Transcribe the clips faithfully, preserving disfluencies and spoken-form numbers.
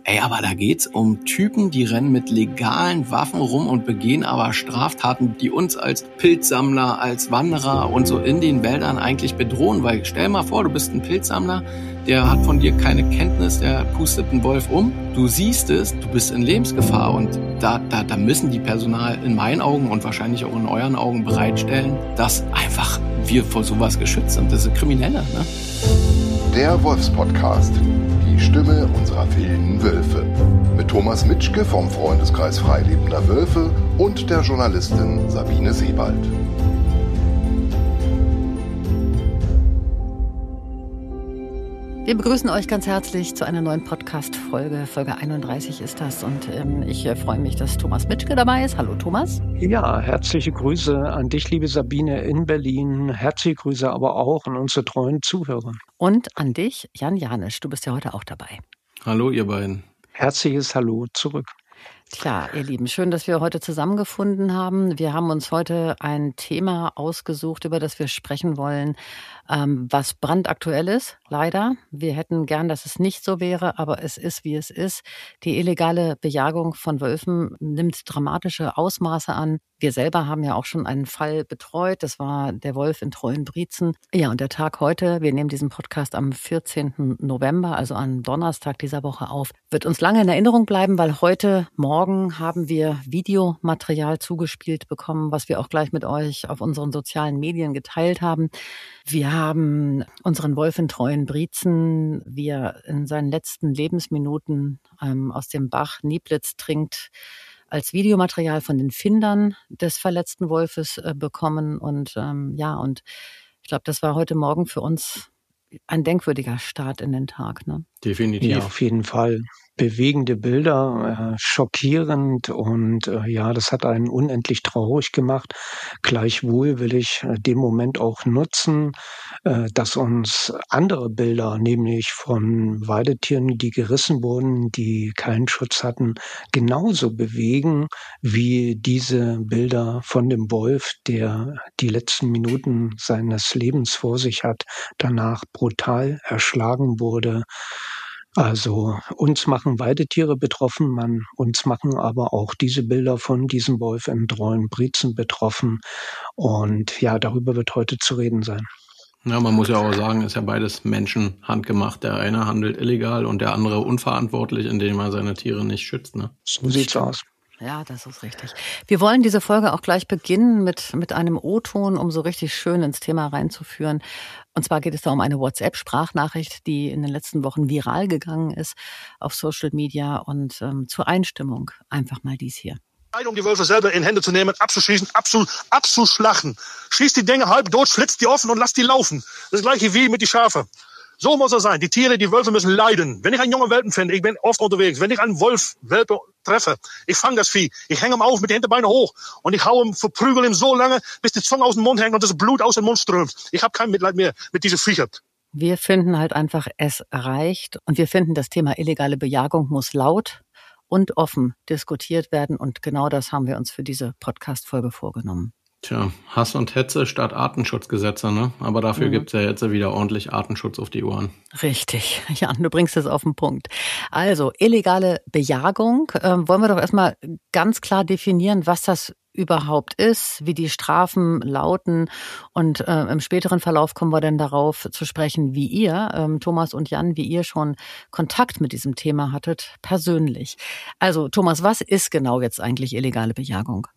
Ey, aber da geht's um Typen, die rennen mit legalen Waffen rum und begehen aber Straftaten, die uns als Pilzsammler, als Wanderer und so in den Wäldern eigentlich bedrohen. Weil stell mal vor, du bist ein Pilzsammler, der hat von dir keine Kenntnis, der pustet einen Wolf um. Du siehst es, du bist in Lebensgefahr und da, da, da müssen die Personal in meinen Augen und wahrscheinlich auch in euren Augen bereitstellen, dass einfach wir vor sowas geschützt sind. Das sind Kriminelle, ne? Der Wolfspodcast. Die Stimme unserer wilden Wölfe. Mit Thomas Mitschke vom Freundeskreis Freilebender Wölfe und der Journalistin Sabine Sebald. Wir begrüßen euch ganz herzlich zu einer neuen Podcast-Folge. Folge einunddreißig ist das und ähm, ich äh, freue mich, dass Thomas Mitschke dabei ist. Hallo Thomas. Ja, herzliche Grüße an dich, liebe Sabine, in Berlin. Herzliche Grüße aber auch an unsere treuen Zuhörer. Und an dich, Jan Janisch. Du bist ja heute auch dabei. Hallo ihr beiden. Herzliches Hallo zurück. Tja, ihr Lieben, schön, dass wir heute zusammengefunden haben. Wir haben uns heute ein Thema ausgesucht, über das wir sprechen wollen, ähm, was brandaktuell ist, leider. Wir hätten gern, dass es nicht so wäre, aber es ist, wie es ist. Die illegale Bejagung von Wölfen nimmt dramatische Ausmaße an. Wir selber haben ja auch schon einen Fall betreut. Das war der Wolf in Treuenbrietzen. Ja, und der Tag heute, wir nehmen diesen Podcast am vierzehnten November, also am Donnerstag dieser Woche auf, wird uns lange in Erinnerung bleiben, weil heute Morgen haben wir Videomaterial zugespielt bekommen, was wir auch gleich mit euch auf unseren sozialen Medien geteilt haben. Wir haben unseren Wolf in Treuenbrietzen, wie er in seinen letzten Lebensminuten ähm, aus dem Bach Nieblitz trinkt, als Videomaterial von den Findern des verletzten Wolfes äh, bekommen. Und ähm, ja, und ich glaube, das war heute Morgen für uns ein denkwürdiger Start in den Tag, ne? Definitiv. Ja, auf jeden Fall. Bewegende Bilder, äh, schockierend und äh, ja, das hat einen unendlich traurig gemacht. Gleichwohl will ich äh, den Moment auch nutzen, äh, dass uns andere Bilder, nämlich von Weidetieren, die gerissen wurden, die keinen Schutz hatten, genauso bewegen wie diese Bilder von dem Wolf, der die letzten Minuten seines Lebens vor sich hat, danach brutal erschlagen wurde. Also uns machen Weidetiere betroffen, man, uns machen aber auch diese Bilder von diesem Wolf in Treuenbrietzen betroffen. Und ja, darüber wird heute zu reden sein. Ja, man muss ja auch sagen, ist ja beides menschenhandgemacht. Der eine handelt illegal und der andere unverantwortlich, indem er seine Tiere nicht schützt, ne? So sieht's aus. Ja, das ist richtig. Wir wollen diese Folge auch gleich beginnen mit, mit einem O-Ton, um so richtig schön ins Thema reinzuführen. Und zwar geht es da um eine WhatsApp-Sprachnachricht, die in den letzten Wochen viral gegangen ist auf Social Media. Und ähm, zur Einstimmung einfach mal dies hier. Um die Wölfe selber in Hände zu nehmen, abzuschießen, abzu, abzuschlachten. Schieß die Dinge halb tot, schlitzt die offen und lass die laufen. Das gleiche wie mit die Schafe. So muss es sein. Die Tiere, die Wölfe müssen leiden. Wenn ich einen jungen Welpen finde, ich bin oft unterwegs, wenn ich einen Wolf, Welpe treffe, ich fange das Vieh, ich hänge ihm auf mit den Hinterbeinen hoch und ich hau ihm, verprügel ihm so lange, bis die Zunge aus dem Mund hängt und das Blut aus dem Mund strömt. Ich habe kein Mitleid mehr mit diesen Viechern. Wir finden halt einfach, es reicht. Und wir finden, das Thema illegale Bejagung muss laut und offen diskutiert werden. Und genau das haben wir uns für diese Podcast-Folge vorgenommen. Tja, Hass und Hetze statt Artenschutzgesetze, ne? Aber dafür mhm. gibt's ja jetzt wieder ordentlich Artenschutz auf die Ohren. Richtig, ja, du bringst es auf den Punkt. Also, illegale Bejagung, ähm, wollen wir doch erstmal ganz klar definieren, was das überhaupt ist, wie die Strafen lauten und äh, im späteren Verlauf kommen wir dann darauf zu sprechen, wie ihr, ähm, Thomas und Jan, wie ihr schon Kontakt mit diesem Thema hattet, persönlich. Also, Thomas, was ist genau jetzt eigentlich illegale Bejagung?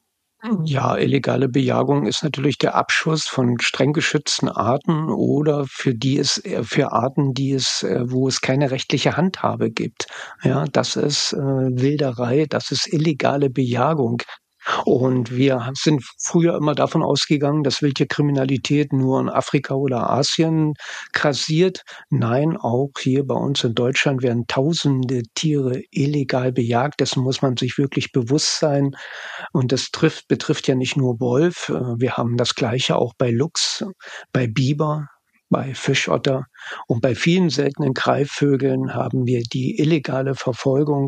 Ja, illegale Bejagung ist natürlich der Abschuss von streng geschützten Arten oder für die es für Arten, die es wo es keine rechtliche Handhabe gibt. Ja, das ist äh, Wilderei, das ist illegale Bejagung. Und wir sind früher immer davon ausgegangen, dass Wildtierkriminalität nur in Afrika oder Asien grassiert. Nein, auch hier bei uns in Deutschland werden tausende Tiere illegal bejagt. Dessen muss man sich wirklich bewusst sein. Und das trifft, betrifft ja nicht nur Wolf. Wir haben das Gleiche auch bei Luchs, bei Biber, bei Fischotter und bei vielen seltenen Greifvögeln haben wir die illegale Verfolgung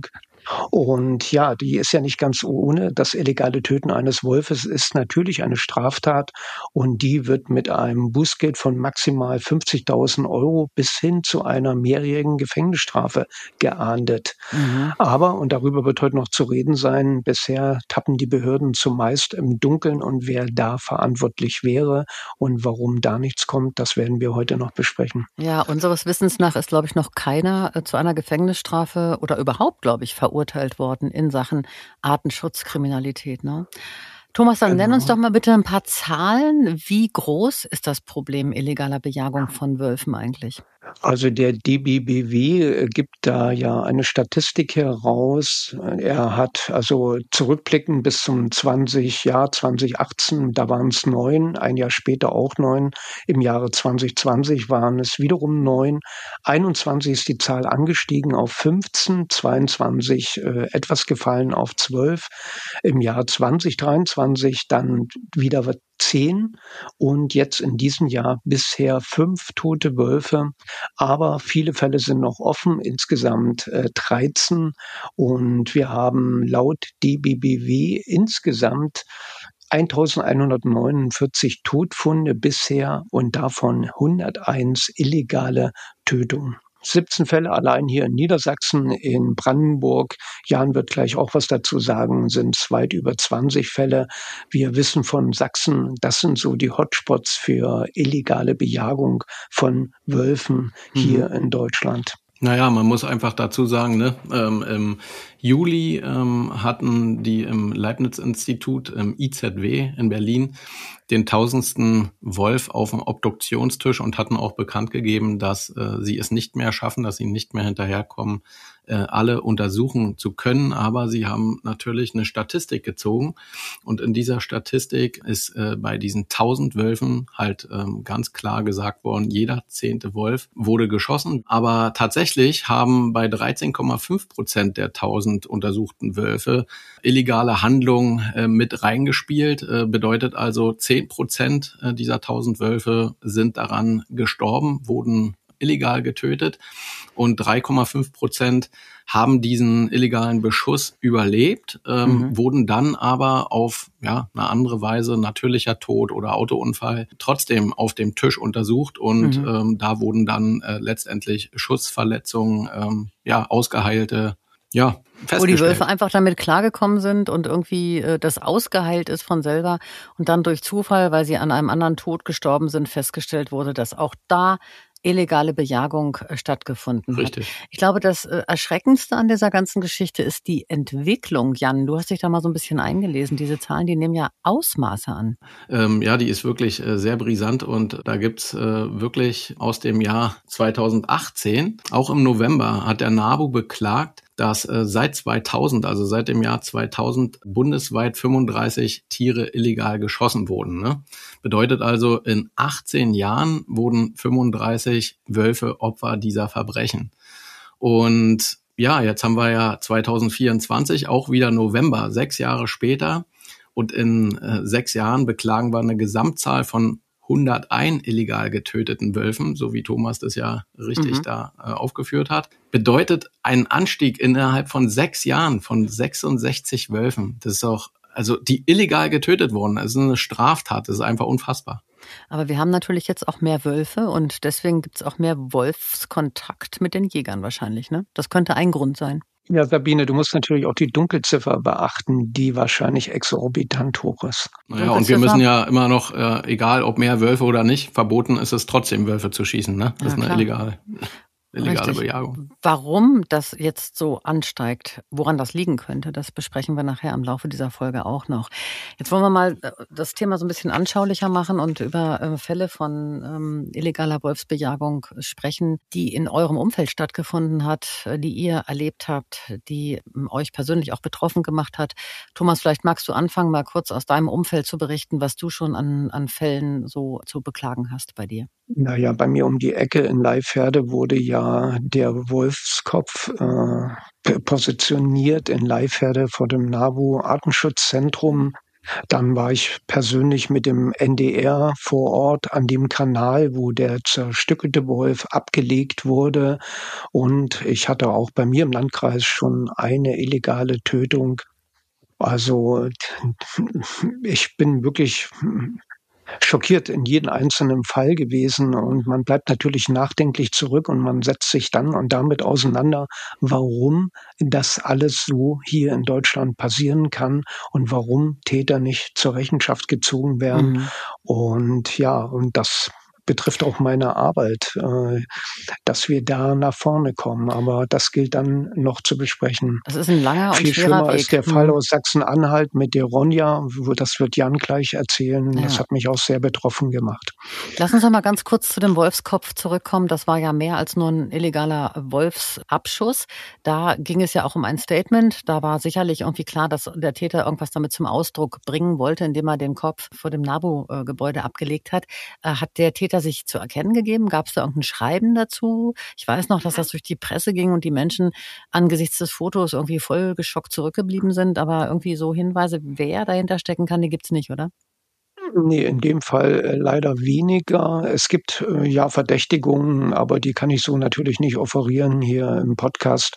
Und ja, die ist ja nicht ganz ohne. Das illegale Töten eines Wolfes ist natürlich eine Straftat und die wird mit einem Bußgeld von maximal fünfzigtausend Euro bis hin zu einer mehrjährigen Gefängnisstrafe geahndet. Mhm. Aber, und darüber wird heute noch zu reden sein, bisher tappen die Behörden zumeist im Dunkeln und wer da verantwortlich wäre und warum da nichts kommt, das werden wir heute noch besprechen. Ja, unseres Wissens nach ist, glaube ich, noch keiner äh, zu einer Gefängnisstrafe oder überhaupt, glaube ich, verurteilt worden in Sachen Artenschutzkriminalität, ne? Thomas, dann nenn uns Genau. doch mal bitte ein paar Zahlen. Wie groß ist das Problem illegaler Bejagung von Wölfen eigentlich? Also der D B B W gibt da ja eine Statistik heraus. Er hat also zurückblickend bis zum zwanzig Jahr zwanzig achtzehn, da waren es neun, ein Jahr später auch neun. Im Jahre zwanzig zwanzig waren es wiederum neun. einundzwanzig ist die Zahl angestiegen auf fünfzehn, zweiundzwanzig äh, etwas gefallen auf zwölf. Im Jahr zwanzig dreiundzwanzig dann wieder zehn und jetzt in diesem Jahr bisher fünf tote Wölfe. Aber viele Fälle sind noch offen, insgesamt äh, dreizehn. Und wir haben laut D B B W insgesamt eintausendeinhundertneunundvierzig Todfunde bisher und davon hunderteins illegale Tötungen. siebzehn Fälle allein hier in Niedersachsen, in Brandenburg. Jan wird gleich auch was dazu sagen, sind es weit über zwanzig Fälle. Wir wissen von Sachsen, das sind so die Hotspots für illegale Bejagung von Wölfen hier Mhm. in Deutschland. Naja, man muss einfach dazu sagen, ne, ähm, im Juli ähm, hatten die im Leibniz-Institut, im I Z W in Berlin, den tausendsten Wolf auf dem Obduktionstisch und hatten auch bekannt gegeben, dass äh, sie es nicht mehr schaffen, dass sie nicht mehr hinterherkommen, äh, alle untersuchen zu können. Aber sie haben natürlich eine Statistik gezogen. Und in dieser Statistik ist äh, bei diesen tausend Wölfen halt ähm, ganz klar gesagt worden, jeder zehnte Wolf wurde geschossen. Aber tatsächlich haben bei dreizehn Komma fünf Prozent der tausend untersuchten Wölfe illegale Handlungen äh, mit reingespielt. Äh, bedeutet also, zehn Prozent dieser tausend Wölfe sind daran gestorben, wurden illegal getötet und drei Komma fünf Prozent haben diesen illegalen Beschuss überlebt, ähm, mhm. wurden dann aber auf ja eine andere Weise, natürlicher Tod oder Autounfall, trotzdem auf dem Tisch untersucht und mhm. ähm, da wurden dann äh, letztendlich Schussverletzungen, ähm, ja ausgeheilte, ja, wo die Wölfe einfach damit klargekommen sind und irgendwie äh, das ausgeheilt ist von selber und dann durch Zufall, weil sie an einem anderen Tod gestorben sind, festgestellt wurde, dass auch da illegale Bejagung äh, stattgefunden Richtig. hat. Ich glaube, das äh, Erschreckendste an dieser ganzen Geschichte ist die Entwicklung. Jan, du hast dich da mal so ein bisschen eingelesen. Diese Zahlen, die nehmen ja Ausmaße an. Ähm, ja, die ist wirklich äh, sehr brisant und da gibt's äh, wirklich aus dem Jahr zweitausendachtzehn, auch im November, hat der NABU beklagt, dass äh, seit zweitausend, also seit dem Jahr zweitausend, bundesweit fünfunddreißig Tiere illegal geschossen wurden. Ne? Bedeutet also, in achtzehn Jahren wurden fünfunddreißig Wölfe Opfer dieser Verbrechen. Und ja, jetzt haben wir ja zweitausendvierundzwanzig, auch wieder November, sechs Jahre später. Und in äh, sechs Jahren beklagen wir eine Gesamtzahl von hunderteins illegal getöteten Wölfen, so wie Thomas das ja richtig mhm. da äh, aufgeführt hat, bedeutet einen Anstieg innerhalb von sechs Jahren von sechsundsechzig Wölfen. Das ist auch, also die illegal getötet wurden. Das ist eine Straftat, das ist einfach unfassbar. Aber wir haben natürlich jetzt auch mehr Wölfe und deswegen gibt es auch mehr Wolfskontakt mit den Jägern wahrscheinlich, ne? Das könnte ein Grund sein. Ja, Sabine, du musst natürlich auch die Dunkelziffer beachten, die wahrscheinlich exorbitant hoch ist. Naja, und wir müssen ja immer noch, äh, egal ob mehr Wölfe oder nicht, verboten ist es trotzdem, Wölfe zu schießen, ne? Das ja, ist eine klar. illegale, illegale Richtig. Bejagung. Warum das jetzt so ansteigt, woran das liegen könnte, das besprechen wir nachher im Laufe dieser Folge auch noch. Jetzt wollen wir mal das Thema so ein bisschen anschaulicher machen und über äh, Fälle von ähm, illegaler Wolfsbejagung sprechen, die in eurem Umfeld stattgefunden hat, die ihr erlebt habt, die ähm, euch persönlich auch betroffen gemacht hat. Thomas, vielleicht magst du anfangen, mal kurz aus deinem Umfeld zu berichten, was du schon an, an Fällen so zu beklagen hast bei dir. Naja, bei mir um die Ecke in Leifherde wurde ja der Wolfskopf äh, positioniert in Leifherde vor dem NABU Artenschutzzentrum. Dann war ich persönlich mit dem N D R vor Ort an dem Kanal, wo der zerstückelte Wolf abgelegt wurde. Und ich hatte auch bei mir im Landkreis schon eine illegale Tötung. Also ich bin wirklich schockiert in jedem einzelnen Fall gewesen, und man bleibt natürlich nachdenklich zurück und man setzt sich dann und damit auseinander, warum das alles so hier in Deutschland passieren kann und warum Täter nicht zur Rechenschaft gezogen werden. Mhm. Und ja, und das betrifft auch meine Arbeit, äh, dass wir da nach vorne kommen. Aber das gilt dann noch zu besprechen. Das ist ein langer und Viel schwerer schlimmer Weg. ist der Fall Mhm. aus Sachsen-Anhalt mit der Ronja. wo- Das wird Jan gleich erzählen. Das Ja. hat mich auch sehr betroffen gemacht. Lass uns noch mal ganz kurz zu dem Wolfskopf zurückkommen. Das war ja mehr als nur ein illegaler Wolfsabschuss. Da ging es ja auch um ein Statement. Da war sicherlich irgendwie klar, dass der Täter irgendwas damit zum Ausdruck bringen wollte, indem er den Kopf vor dem NABU-Gebäude abgelegt hat. Äh, Hat der Täter sich zu erkennen gegeben? Gab es da irgendein Schreiben dazu? Ich weiß noch, dass das durch die Presse ging und die Menschen angesichts des Fotos irgendwie voll geschockt zurückgeblieben sind. Aber irgendwie so Hinweise, wer dahinter stecken kann, die gibt's nicht, oder? Nee, in dem Fall äh, leider weniger. Es gibt äh, ja Verdächtigungen, aber die kann ich so natürlich nicht offerieren hier im Podcast.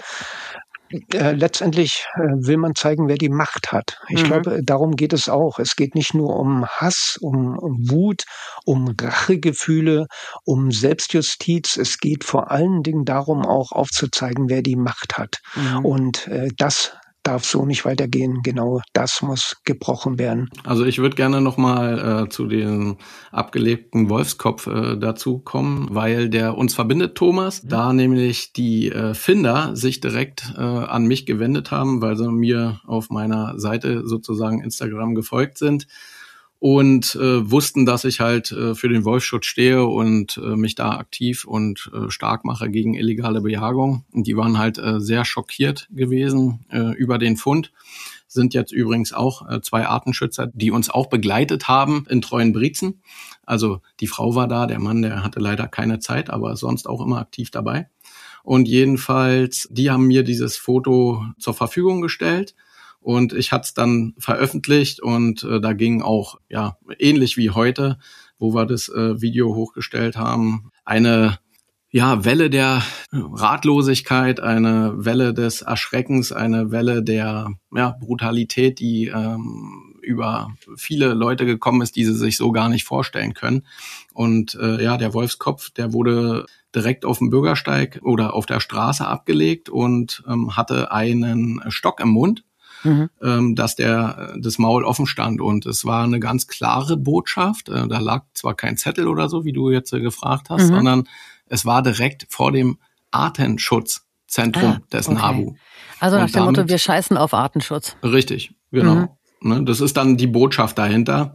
Äh, letztendlich äh, will man zeigen, wer die Macht hat. Ich Mhm. glaube, darum geht es auch. Es geht nicht nur um Hass, um, um Wut, um Rachegefühle, um Selbstjustiz. Es geht vor allen Dingen darum, auch aufzuzeigen, wer die Macht hat. Mhm. Und äh, das darf so nicht weitergehen. Genau das muss gebrochen werden. Also ich würde gerne nochmal äh, zu dem abgelegten Wolfskopf äh, dazu kommen, weil der uns verbindet, Thomas, mhm. da nämlich die äh, Finder sich direkt äh, an mich gewendet haben, weil sie mir auf meiner Seite sozusagen Instagram gefolgt sind und äh, wussten, dass ich halt äh, für den Wolfsschutz stehe und äh, mich da aktiv und äh, stark mache gegen illegale Bejagung. Und die waren halt äh, sehr schockiert gewesen äh, über den Fund. Sind jetzt übrigens auch äh, zwei Artenschützer, die uns auch begleitet haben in Treuenbrietzen. Also die Frau war da, der Mann, der hatte leider keine Zeit, aber sonst auch immer aktiv dabei. Und jedenfalls, die haben mir dieses Foto zur Verfügung gestellt. Und ich hatte es dann veröffentlicht und äh, da ging auch, ja, ähnlich wie heute, wo wir das äh, Video hochgestellt haben, eine ja, Welle der Ratlosigkeit, eine Welle des Erschreckens, eine Welle der ja, Brutalität, die ähm, über viele Leute gekommen ist, die sie sich so gar nicht vorstellen können. Und äh, ja, der Wolfskopf, der wurde direkt auf dem Bürgersteig oder auf der Straße abgelegt und ähm, hatte einen Stock im Mund. Mhm. Ähm, dass der das Maul offen stand. Und es war eine ganz klare Botschaft. Äh, da lag zwar kein Zettel oder so, wie du jetzt äh, gefragt hast, mhm. sondern es war direkt vor dem Artenschutzzentrum ah, des okay. NABU. Also nach Und dem damit, Motto, wir scheißen auf Artenschutz. Richtig, genau. Mhm. Ne, das ist dann die Botschaft dahinter.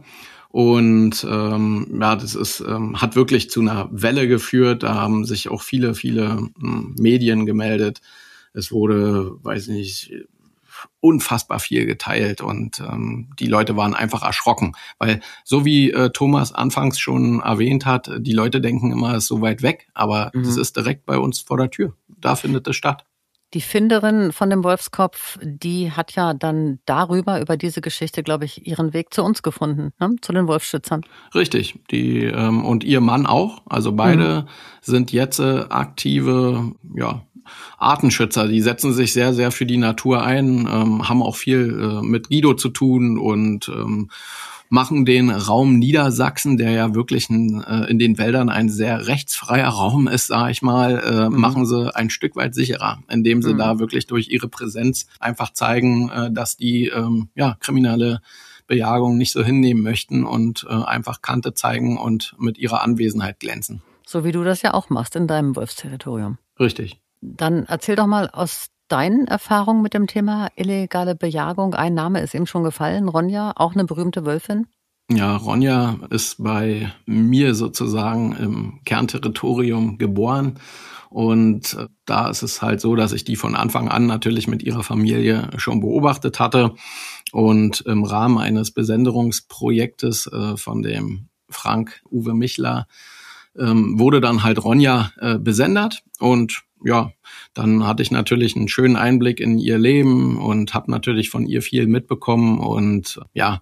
Und ähm, ja, das ist ähm, hat wirklich zu einer Welle geführt. Da haben sich auch viele, viele ähm, Medien gemeldet. Es wurde, weiß nicht, unfassbar viel geteilt und ähm, die Leute waren einfach erschrocken, weil so wie äh, Thomas anfangs schon erwähnt hat, die Leute denken immer, es ist so weit weg, aber mhm. es ist direkt bei uns vor der Tür. Da findet es statt. Die Finderin von dem Wolfskopf, die hat ja dann darüber, über diese Geschichte, glaube ich, ihren Weg zu uns gefunden, ne? Zu den Wolfsschützern. Richtig, die ähm, und ihr Mann auch. Also beide mhm. sind jetzt äh, aktive, ja, Artenschützer, die setzen sich sehr, sehr für die Natur ein, ähm, haben auch viel äh, mit Guido zu tun und ähm, machen den Raum Niedersachsen, der ja wirklich ein, äh, in den Wäldern ein sehr rechtsfreier Raum ist, sage ich mal, äh, mhm. machen sie ein Stück weit sicherer, indem sie mhm. da wirklich durch ihre Präsenz einfach zeigen, äh, dass die ähm, ja kriminelle Bejagung nicht so hinnehmen möchten und äh, einfach Kante zeigen und mit ihrer Anwesenheit glänzen. So wie du das ja auch machst in deinem Wolfsterritorium. Richtig. Dann erzähl doch mal aus deinen Erfahrungen mit dem Thema illegale Bejagung. Ein Name ist eben schon gefallen, Ronja, auch eine berühmte Wölfin. Ja, Ronja ist bei mir sozusagen im Kernterritorium geboren. Und da ist es halt so, dass ich die von Anfang an natürlich mit ihrer Familie schon beobachtet hatte. Und im Rahmen eines Besenderungsprojektes äh, von dem Frank Uwe Michler ähm, wurde dann halt Ronja äh, besendert. Und ja, dann hatte ich natürlich einen schönen Einblick in ihr Leben und habe natürlich von ihr viel mitbekommen. Und ja,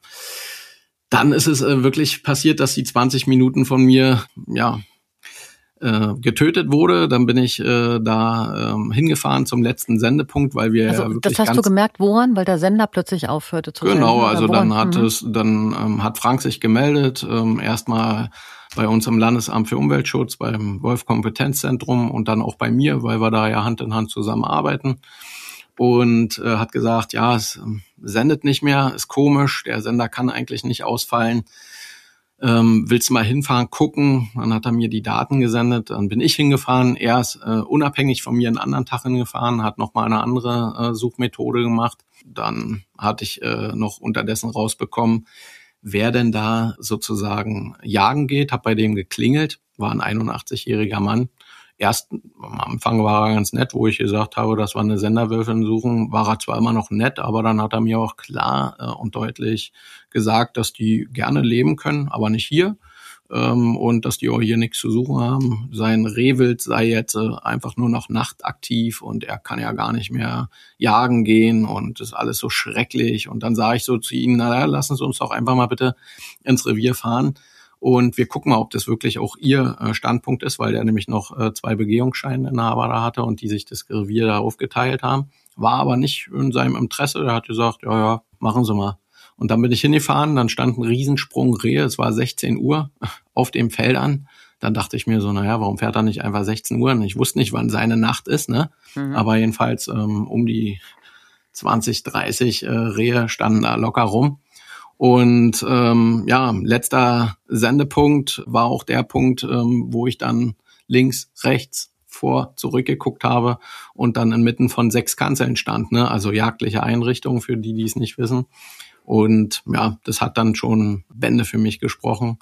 dann ist es äh, wirklich passiert, dass sie zwanzig Minuten von mir, ja, äh, getötet wurde. Dann bin ich äh, da ähm, hingefahren zum letzten Sendepunkt, weil wir Also ja wirklich das hast ganz du gemerkt, woran? Weil der Sender plötzlich aufhörte zu senden? Genau, also oder dann woran? hat Mhm. es, dann ähm, hat Frank sich gemeldet, ähm, erstmal bei uns im Landesamt für Umweltschutz, beim Wolf-Kompetenzzentrum und dann auch bei mir, weil wir da ja Hand in Hand zusammenarbeiten. Und äh, hat gesagt, ja, es ähm, sendet nicht mehr, ist komisch, der Sender kann eigentlich nicht ausfallen. Ähm, willst du mal hinfahren, gucken? Dann hat er mir die Daten gesendet, dann bin ich hingefahren. Er ist äh, unabhängig von mir einen anderen Tag hingefahren, hat nochmal eine andere äh, Suchmethode gemacht. Dann hatte ich äh, noch unterdessen rausbekommen, wer denn da sozusagen jagen geht. Hab bei dem geklingelt, war ein einundachtzigjähriger Mann. Erst am Anfang war er ganz nett, wo ich gesagt habe, dass wir eine Senderwölfin suchen, war er zwar immer noch nett, aber dann hat er mir auch klar äh, und deutlich gesagt, dass die gerne leben können, aber nicht hier ähm, und dass die auch hier nichts zu suchen haben. Sein Rehwild sei jetzt äh, einfach nur noch nachtaktiv und er kann ja gar nicht mehr jagen gehen und das ist alles so schrecklich. Und dann sage ich so zu ihnen, naja, lassen Sie uns doch einfach mal bitte ins Revier fahren. Und wir gucken mal, ob das wirklich auch ihr äh, Standpunkt ist, weil der nämlich noch äh, zwei Begehungsscheininhaber da hatte und die sich das Revier da aufgeteilt haben. War aber nicht in seinem Interesse. Er hat gesagt, ja, ja, machen Sie mal. Und dann bin ich hingefahren, dann stand ein Riesensprung Rehe, es war sechzehn Uhr auf dem Feld an. Dann dachte ich mir so, naja, warum fährt er nicht einfach sechzehn Uhr? Und ich wusste nicht, wann seine Nacht ist, ne? Mhm. Aber jedenfalls ähm, um die zwanzig, dreißig äh, Rehe standen da locker rum. Und ähm, ja, letzter Sendepunkt war auch der Punkt, ähm, wo ich dann links, rechts, vor, zurückgeguckt habe und dann inmitten von sechs Kanzeln stand, ne? Also jagdliche Einrichtungen für die, die es nicht wissen. Und ja, das hat dann schon Bände für mich gesprochen.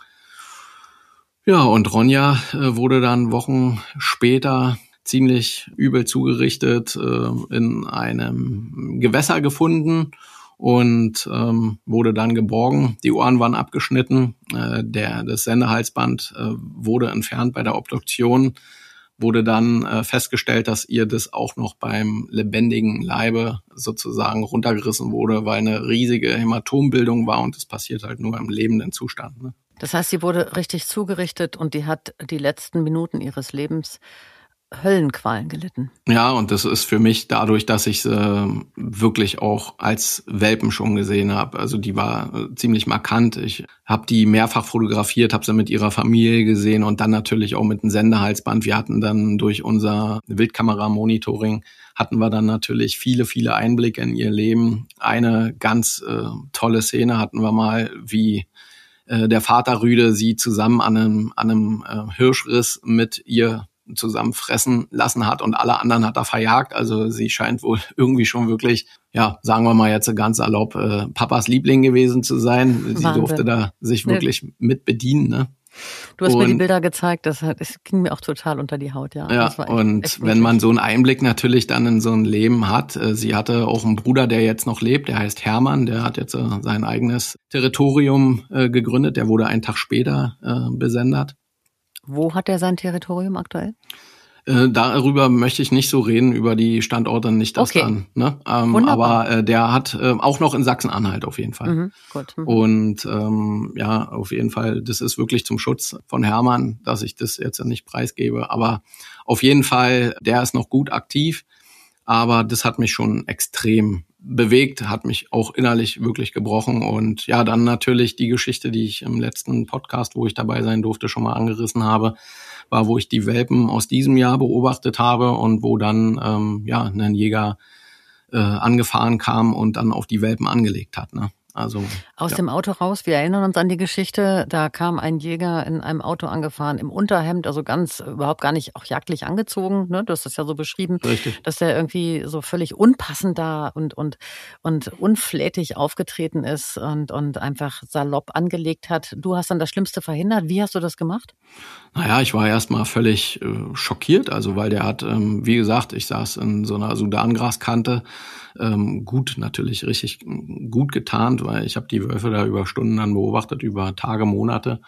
Ja, und Ronja äh, wurde dann Wochen später ziemlich übel zugerichtet äh, in einem Gewässer gefunden und ähm, wurde dann geborgen. Die Ohren waren abgeschnitten, äh, der das Sendehalsband äh, wurde entfernt bei der Obduktion. Wurde dann äh, festgestellt, dass ihr das auch noch beim lebendigen Leibe sozusagen runtergerissen wurde, weil eine riesige Hämatombildung war und das passiert halt nur im lebenden Zustand. Ne? Das heißt, sie wurde richtig zugerichtet und die hat die letzten Minuten ihres Lebens Höllenqualen gelitten. Ja, und das ist für mich dadurch, dass ich sie wirklich auch als Welpen schon gesehen habe. Also die war ziemlich markant. Ich habe die mehrfach fotografiert, habe sie mit ihrer Familie gesehen und dann natürlich auch mit einem Sendehalsband. Wir hatten dann durch unser Wildkamera-Monitoring hatten wir dann natürlich viele, viele Einblicke in ihr Leben. Eine ganz äh, tolle Szene hatten wir mal, wie äh, der Vater Rüde sie zusammen an einem, an einem äh, Hirschriss mit ihr zusammen fressen lassen hat und alle anderen hat er verjagt. Also sie scheint wohl irgendwie schon wirklich, ja, sagen wir mal jetzt ganz salopp, äh, Papas Liebling gewesen zu sein. Sie Wahnsinn. Durfte da sich wirklich ja. mit bedienen, ne? Du hast und, mir die Bilder gezeigt, das, hat, das ging mir auch total unter die Haut, ja. Ja, das war echt, und echt wenn man so einen Einblick natürlich dann in so ein Leben hat, äh, sie hatte auch einen Bruder, der jetzt noch lebt, der heißt Hermann, der hat jetzt äh, sein eigenes Territorium äh, gegründet, der wurde einen Tag später äh, besendet. Wo hat er sein Territorium aktuell? Äh, darüber möchte ich nicht so reden, über die Standorte nicht das okay. dann. Ne? Ähm, aber äh, der hat äh, auch noch in Sachsen-Anhalt auf jeden Fall. Mhm, gut. Mhm. Und ähm, ja, auf jeden Fall, das ist wirklich zum Schutz von Hermann, dass ich das jetzt nicht preisgebe. Aber auf jeden Fall, der ist noch gut aktiv. Aber das hat mich schon extrem bewegt, hat mich auch innerlich wirklich gebrochen. Und ja, dann natürlich die Geschichte, die ich im letzten Podcast, wo ich dabei sein durfte, schon mal angerissen habe, war, wo ich die Welpen aus diesem Jahr beobachtet habe und wo dann ähm, ja ein Jäger äh, angefahren kam und dann auf die Welpen angelegt hat, ne? Also, Aus ja. dem Auto raus, wir erinnern uns an die Geschichte, da kam ein Jäger in einem Auto angefahren, im Unterhemd, also ganz, überhaupt gar nicht auch jagdlich angezogen, ne? Du hast das ja so beschrieben, Richtig. Dass der irgendwie so völlig unpassend da und, und, und unflätig aufgetreten ist und, und einfach salopp angelegt hat. Du hast dann das Schlimmste verhindert. Wie hast du das gemacht? Naja, ich war erstmal völlig äh, schockiert, also weil der hat, ähm, wie gesagt, ich saß in so einer Sudangraskante, ähm, gut, natürlich richtig gut getarnt, weil ich habe die Wölfe da über Stunden dann beobachtet, über Tage, Monate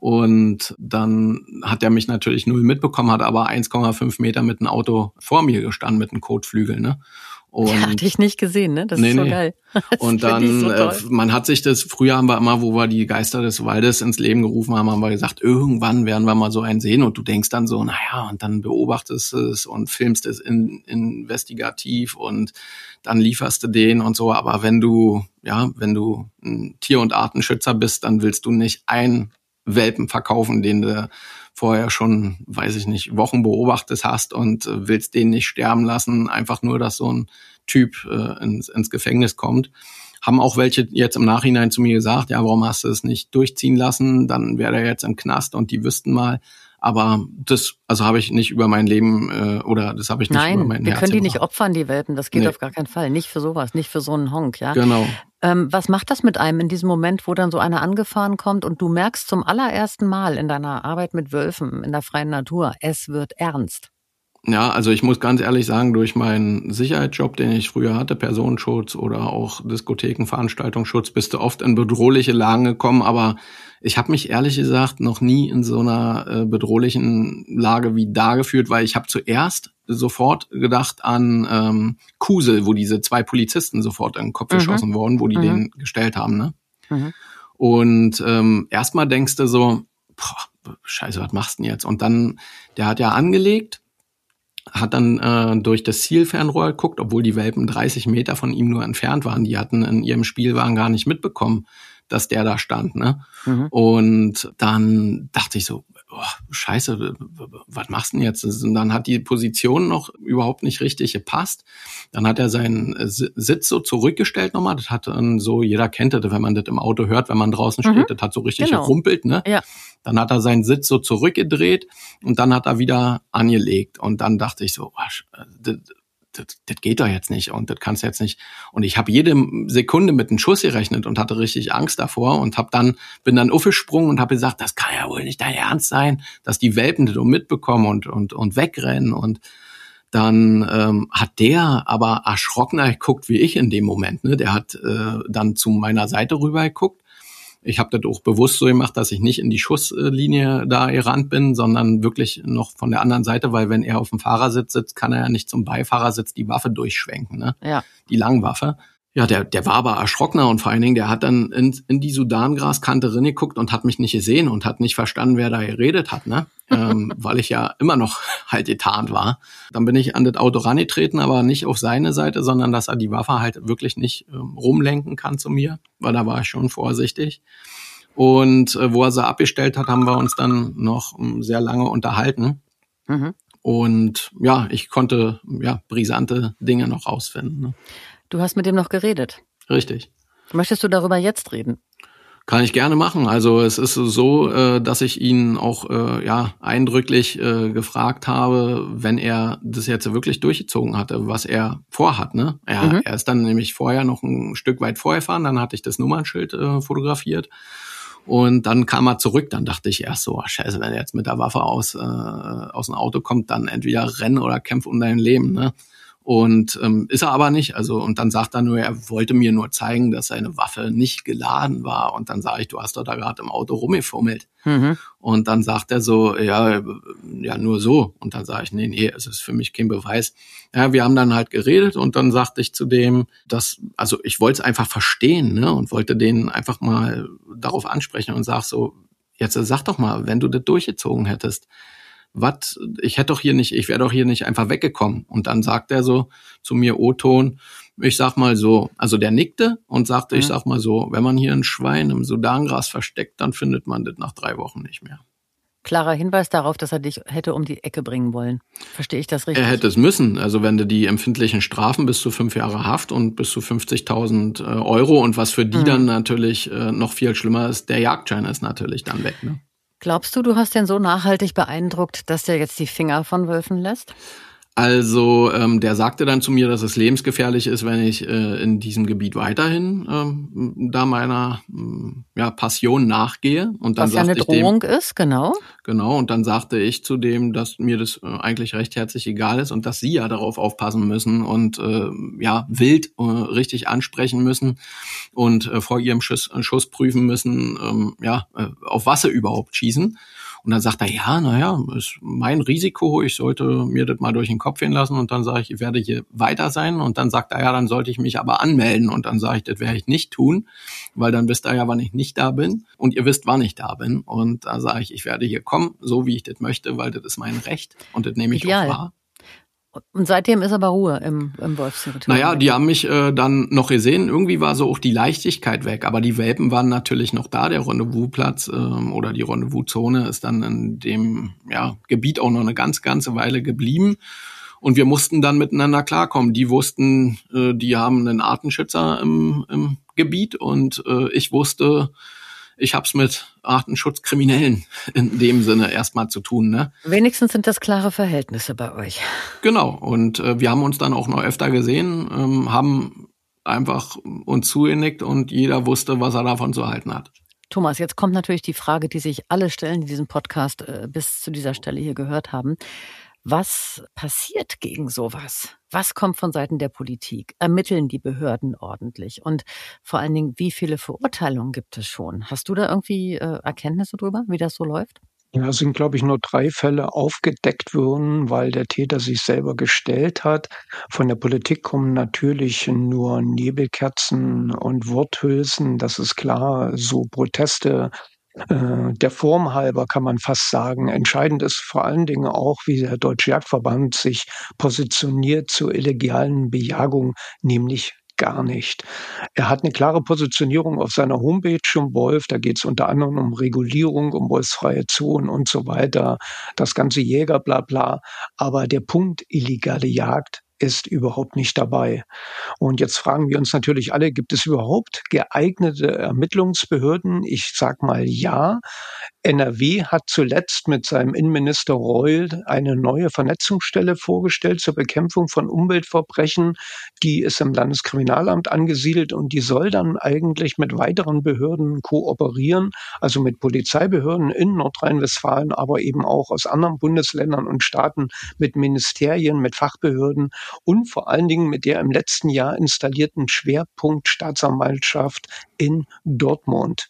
Und dann hat er mich natürlich null mitbekommen, hat aber eins Komma fünf Meter mit einem Auto vor mir gestanden, mit einem Kotflügel, ne? Und ja, hatte ich nicht gesehen, ne? Das nee, ist so nee. geil. Das und dann, so äh, man hat sich das, früher haben wir immer, wo wir die Geister des Waldes ins Leben gerufen haben, haben wir gesagt, irgendwann werden wir mal so einen sehen. Und du denkst dann so, naja, und dann beobachtest es und filmst es in, investigativ und dann lieferst du den und so. Aber wenn du, ja, wenn du ein Tier- und Artenschützer bist, dann willst du nicht einen Welpen verkaufen, den du vorher schon, weiß ich nicht, Wochen beobachtet hast und äh, willst den nicht sterben lassen, einfach nur, dass so ein Typ äh, ins, ins Gefängnis kommt. Haben auch welche jetzt im Nachhinein zu mir gesagt, ja, warum hast du es nicht durchziehen lassen? Dann wäre er jetzt im Knast und die wüssten mal. Aber das, also habe ich nicht über mein Leben äh, oder das habe ich nicht Nein, über mein Herz wir können die gebracht. nicht opfern, die Welpen. Das geht Nee. auf gar keinen Fall. Nicht für sowas, nicht für so einen Honk, ja. Genau. Ähm, was macht das mit einem in diesem Moment, wo dann so einer angefahren kommt und du merkst zum allerersten Mal in deiner Arbeit mit Wölfen in der freien Natur, es wird ernst? Ja, also ich muss ganz ehrlich sagen, durch meinen Sicherheitsjob, den ich früher hatte, Personenschutz oder auch Diskotheken, Veranstaltungsschutz, bist du oft in bedrohliche Lagen gekommen, aber ich habe mich ehrlich gesagt noch nie in so einer äh, bedrohlichen Lage wie da gefühlt, weil ich habe zuerst sofort gedacht an ähm, Kusel, wo diese zwei Polizisten sofort in den Kopf Mhm. geschossen wurden, wo die Mhm. den gestellt haben, ne? Mhm. Und ähm, erstmal denkst du so, boah, scheiße, was machst du denn jetzt? Und dann, der hat ja angelegt, hat dann äh, durch das Zielfernrohr geguckt, obwohl die Welpen dreißig Meter von ihm nur entfernt waren. Die hatten in ihrem Spielwagen gar nicht mitbekommen, dass der da stand, ne? Mhm. Und dann dachte ich so, oh, scheiße, was machst du denn jetzt? Und dann hat die Position noch überhaupt nicht richtig gepasst. Dann hat er seinen Sitz so zurückgestellt nochmal. Das hat dann so, jeder kennt das, wenn man das im Auto hört, wenn man draußen steht, Mhm. das hat so richtig Genau. gerumpelt, ne? Ja. Dann hat er seinen Sitz so zurückgedreht und dann hat er wieder angelegt. Und dann dachte ich so, oh, das, das, das geht doch jetzt nicht und das kannst du jetzt nicht. Und ich habe jede Sekunde mit einem Schuss gerechnet und hatte richtig Angst davor und hab dann bin dann aufgesprungen und habe gesagt, das kann ja wohl nicht dein Ernst sein, dass die Welpen das so mitbekommen und und und wegrennen. Und dann ähm, hat der aber erschrockener geguckt wie ich in dem Moment. Ne? Der hat äh, dann zu meiner Seite rüber geguckt. Ich habe das auch bewusst so gemacht, dass ich nicht in die Schusslinie da gerannt bin, sondern wirklich noch von der anderen Seite, weil wenn er auf dem Fahrersitz sitzt, kann er ja nicht zum Beifahrersitz die Waffe durchschwenken, ne? Ja. Die Langwaffe. Ja, der, der war aber erschrockener und vor allen Dingen, der hat dann in, in die Sudangraskante reingeguckt und hat mich nicht gesehen und hat nicht verstanden, wer da geredet hat, ne? ähm, weil ich ja immer noch halt getarnt war. Dann bin ich an das Auto rangetreten, aber nicht auf seine Seite, sondern dass er die Waffe halt wirklich nicht ähm, rumlenken kann zu mir, weil da war ich schon vorsichtig. Und äh, wo er sie abgestellt hat, haben wir uns dann noch ähm, sehr lange unterhalten. Mhm. Und ja, ich konnte ja brisante Dinge noch rausfinden, ne? Du hast mit dem noch geredet. Richtig. Möchtest du darüber jetzt reden? Kann ich gerne machen. Also es ist so, äh, dass ich ihn auch äh, ja eindrücklich äh, gefragt habe, wenn er das jetzt wirklich durchgezogen hatte, was er vorhat. Ne? Er, Mhm. er ist dann nämlich vorher noch ein Stück weit vorgefahren, dann hatte ich das Nummernschild äh, fotografiert und dann kam er zurück. Dann dachte ich erst so, oh, scheiße, wenn er jetzt mit der Waffe aus, äh, aus dem Auto kommt, dann entweder renn oder kämpf um dein Leben. Ne? Und ähm, ist er aber nicht. Also und dann sagt er nur, er wollte mir nur zeigen, dass seine Waffe nicht geladen war. Und dann sage ich, du hast doch da gerade im Auto rumgefummelt. Mhm. Und dann sagt er so, ja, ja nur so. Und dann sage ich, nee, nee, es ist für mich kein Beweis. Ja, wir haben dann halt geredet und dann sagte ich zu dem, dass, also ich wollte es einfach verstehen, ne, und wollte den einfach mal darauf ansprechen und sag so, jetzt sag doch mal, wenn du das durchgezogen hättest, was, ich hätte doch hier nicht, ich wäre doch hier nicht einfach weggekommen. Und dann sagt er so zu mir, O-Ton, ich sag mal so, also der nickte und sagte, Mhm. ich sag mal so, wenn man hier ein Schwein im Sudangras versteckt, dann findet man das nach drei Wochen nicht mehr. Klarer Hinweis darauf, dass er dich hätte um die Ecke bringen wollen. Verstehe ich das richtig? Er hätte es müssen. Also wenn du die empfindlichen Strafen bis zu fünf Jahre Haft und bis zu fünfzigtausend äh, Euro und was für die Mhm. dann natürlich äh, noch viel schlimmer ist, der Jagdschein ist natürlich dann weg, ne? Glaubst du, du hast den so nachhaltig beeindruckt, dass der jetzt die Finger von Wölfen lässt? Also ähm, der sagte dann zu mir, dass es lebensgefährlich ist, wenn ich äh, in diesem Gebiet weiterhin ähm, da meiner ähm, ja, Passion nachgehe. Und dann Was ja eine sagte ich dem, Drohung ist, genau. genau, und dann sagte ich zu dem, dass mir das äh, eigentlich recht herzlich egal ist und dass sie ja darauf aufpassen müssen und äh, ja wild äh, richtig ansprechen müssen und äh, vor ihrem Schuss, Schuss prüfen müssen, ähm, ja äh, auf was sie überhaupt schießen. Und dann sagt er, ja, naja, ist mein Risiko, ich sollte mir das mal durch den Kopf gehen lassen. Und dann sage ich, ich werde hier weiter sein. Und dann sagt er, ja, dann sollte ich mich aber anmelden. Und dann sage ich, das werde ich nicht tun, weil dann wisst ihr ja, wann ich nicht da bin. Und ihr wisst, wann ich da bin. Und da sage ich, ich werde hier kommen, so wie ich das möchte, weil das ist mein Recht. Und das nehme ich Ideal. auch wahr. Und seitdem ist aber Ruhe im, im Wolfsterritorium. Naja, die haben mich äh, dann noch gesehen. Irgendwie war so auch die Leichtigkeit weg. Aber die Welpen waren natürlich noch da. Der Rendezvousplatz ähm, oder die Rendezvouszone ist dann in dem ja, Gebiet auch noch eine ganz, ganze Weile geblieben. Und wir mussten dann miteinander klarkommen. Die wussten, äh, die haben einen Artenschützer im, im Gebiet. Und äh, ich wusste, ich hab's mit Artenschutzkriminellen in dem Sinne erstmal zu tun, ne? Wenigstens sind das klare Verhältnisse bei euch. Genau. Und äh, wir haben uns dann auch noch öfter gesehen, ähm, haben einfach uns zugenickt und jeder wusste, was er davon zu halten hat. Thomas, jetzt kommt natürlich die Frage, die sich alle stellen, die diesen Podcast äh, bis zu dieser Stelle hier gehört haben. Was passiert gegen sowas? Was kommt von Seiten der Politik? Ermitteln die Behörden ordentlich? Und vor allen Dingen, wie viele Verurteilungen gibt es schon? Hast du da irgendwie äh, Erkenntnisse drüber, wie das so läuft? Ja, es sind, glaube ich, nur drei Fälle aufgedeckt worden, weil der Täter sich selber gestellt hat. Von der Politik kommen natürlich nur Nebelkerzen und Worthülsen. Das ist klar, so Proteste äh, der Form halber kann man fast sagen. Entscheidend ist vor allen Dingen auch, wie der Deutsche Jagdverband sich positioniert zur illegalen Bejagung, nämlich gar nicht. Er hat eine klare Positionierung auf seiner Homepage um Wolf. Da geht es unter anderem um Regulierung, um wolfsfreie Zonen und so weiter. Das ganze Jäger, bla bla. Aber der Punkt illegale Jagd ist überhaupt nicht dabei. Und jetzt fragen wir uns natürlich alle, gibt es überhaupt geeignete Ermittlungsbehörden? Ich sag mal ja. N R W hat zuletzt mit seinem Innenminister Reul eine neue Vernetzungsstelle vorgestellt zur Bekämpfung von Umweltverbrechen. Die ist im Landeskriminalamt angesiedelt und die soll dann eigentlich mit weiteren Behörden kooperieren, also mit Polizeibehörden in Nordrhein-Westfalen, aber eben auch aus anderen Bundesländern und Staaten, mit Ministerien, mit Fachbehörden und vor allen Dingen mit der im letzten Jahr installierten Schwerpunktstaatsanwaltschaft in Dortmund.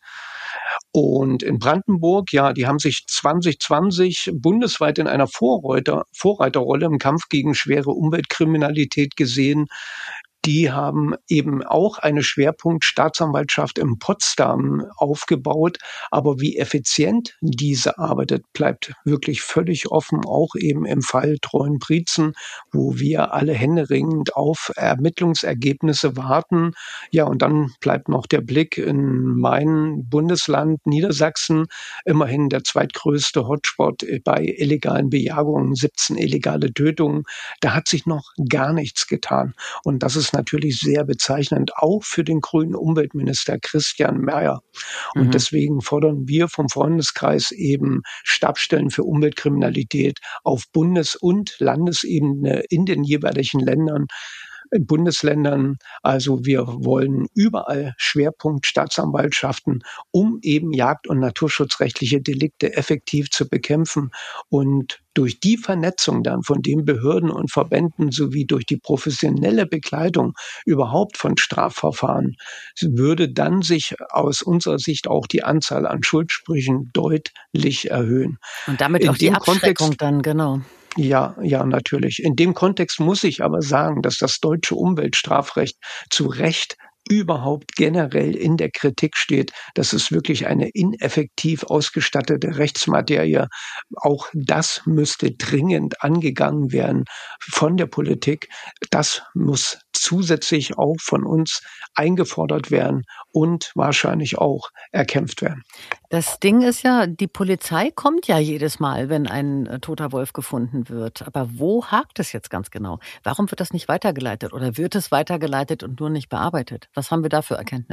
Und in Brandenburg, ja, die haben sich zwanzig zwanzig bundesweit in einer Vorreiter, Vorreiterrolle im Kampf gegen schwere Umweltkriminalität gesehen. Die haben eben auch eine Schwerpunktstaatsanwaltschaft in Potsdam aufgebaut. Aber wie effizient diese arbeitet, bleibt wirklich völlig offen, auch eben im Fall Treuenbrietzen, wo wir alle händeringend auf Ermittlungsergebnisse warten. Ja, und dann bleibt noch der Blick in mein Bundesland Niedersachsen, immerhin der zweitgrößte Hotspot bei illegalen Bejagungen, siebzehn illegale Tötungen. Da hat sich noch gar nichts getan. Und das ist natürlich sehr bezeichnend, auch für den grünen Umweltminister Christian Mayer. Und mhm. deswegen fordern wir vom Freundeskreis eben Stabsstellen für Umweltkriminalität auf Bundes- und Landesebene in den jeweiligen Ländern, Bundesländern. Also wir wollen überall Schwerpunktstaatsanwaltschaften, um eben jagd- und naturschutzrechtliche Delikte effektiv zu bekämpfen. Und durch die Vernetzung dann von den Behörden und Verbänden sowie durch die professionelle Begleitung überhaupt von Strafverfahren würde dann sich aus unserer Sicht auch die Anzahl an Schuldsprüchen deutlich erhöhen. Und damit In auch die dem Abschreckung Kontext, dann, genau. Ja, ja, natürlich. In dem Kontext muss ich aber sagen, dass das deutsche Umweltstrafrecht zu Recht überhaupt generell in der Kritik steht. Das ist wirklich eine ineffektiv ausgestattete Rechtsmaterie. Auch das müsste dringend angegangen werden von der Politik. Das muss zusätzlich auch von uns eingefordert werden und wahrscheinlich auch erkämpft werden. Das Ding ist ja, die Polizei kommt ja jedes Mal, wenn ein äh, toter Wolf gefunden wird. Aber wo hakt es jetzt ganz genau? Warum wird das nicht weitergeleitet oder wird es weitergeleitet und nur nicht bearbeitet? Was haben wir da für Erkenntnisse?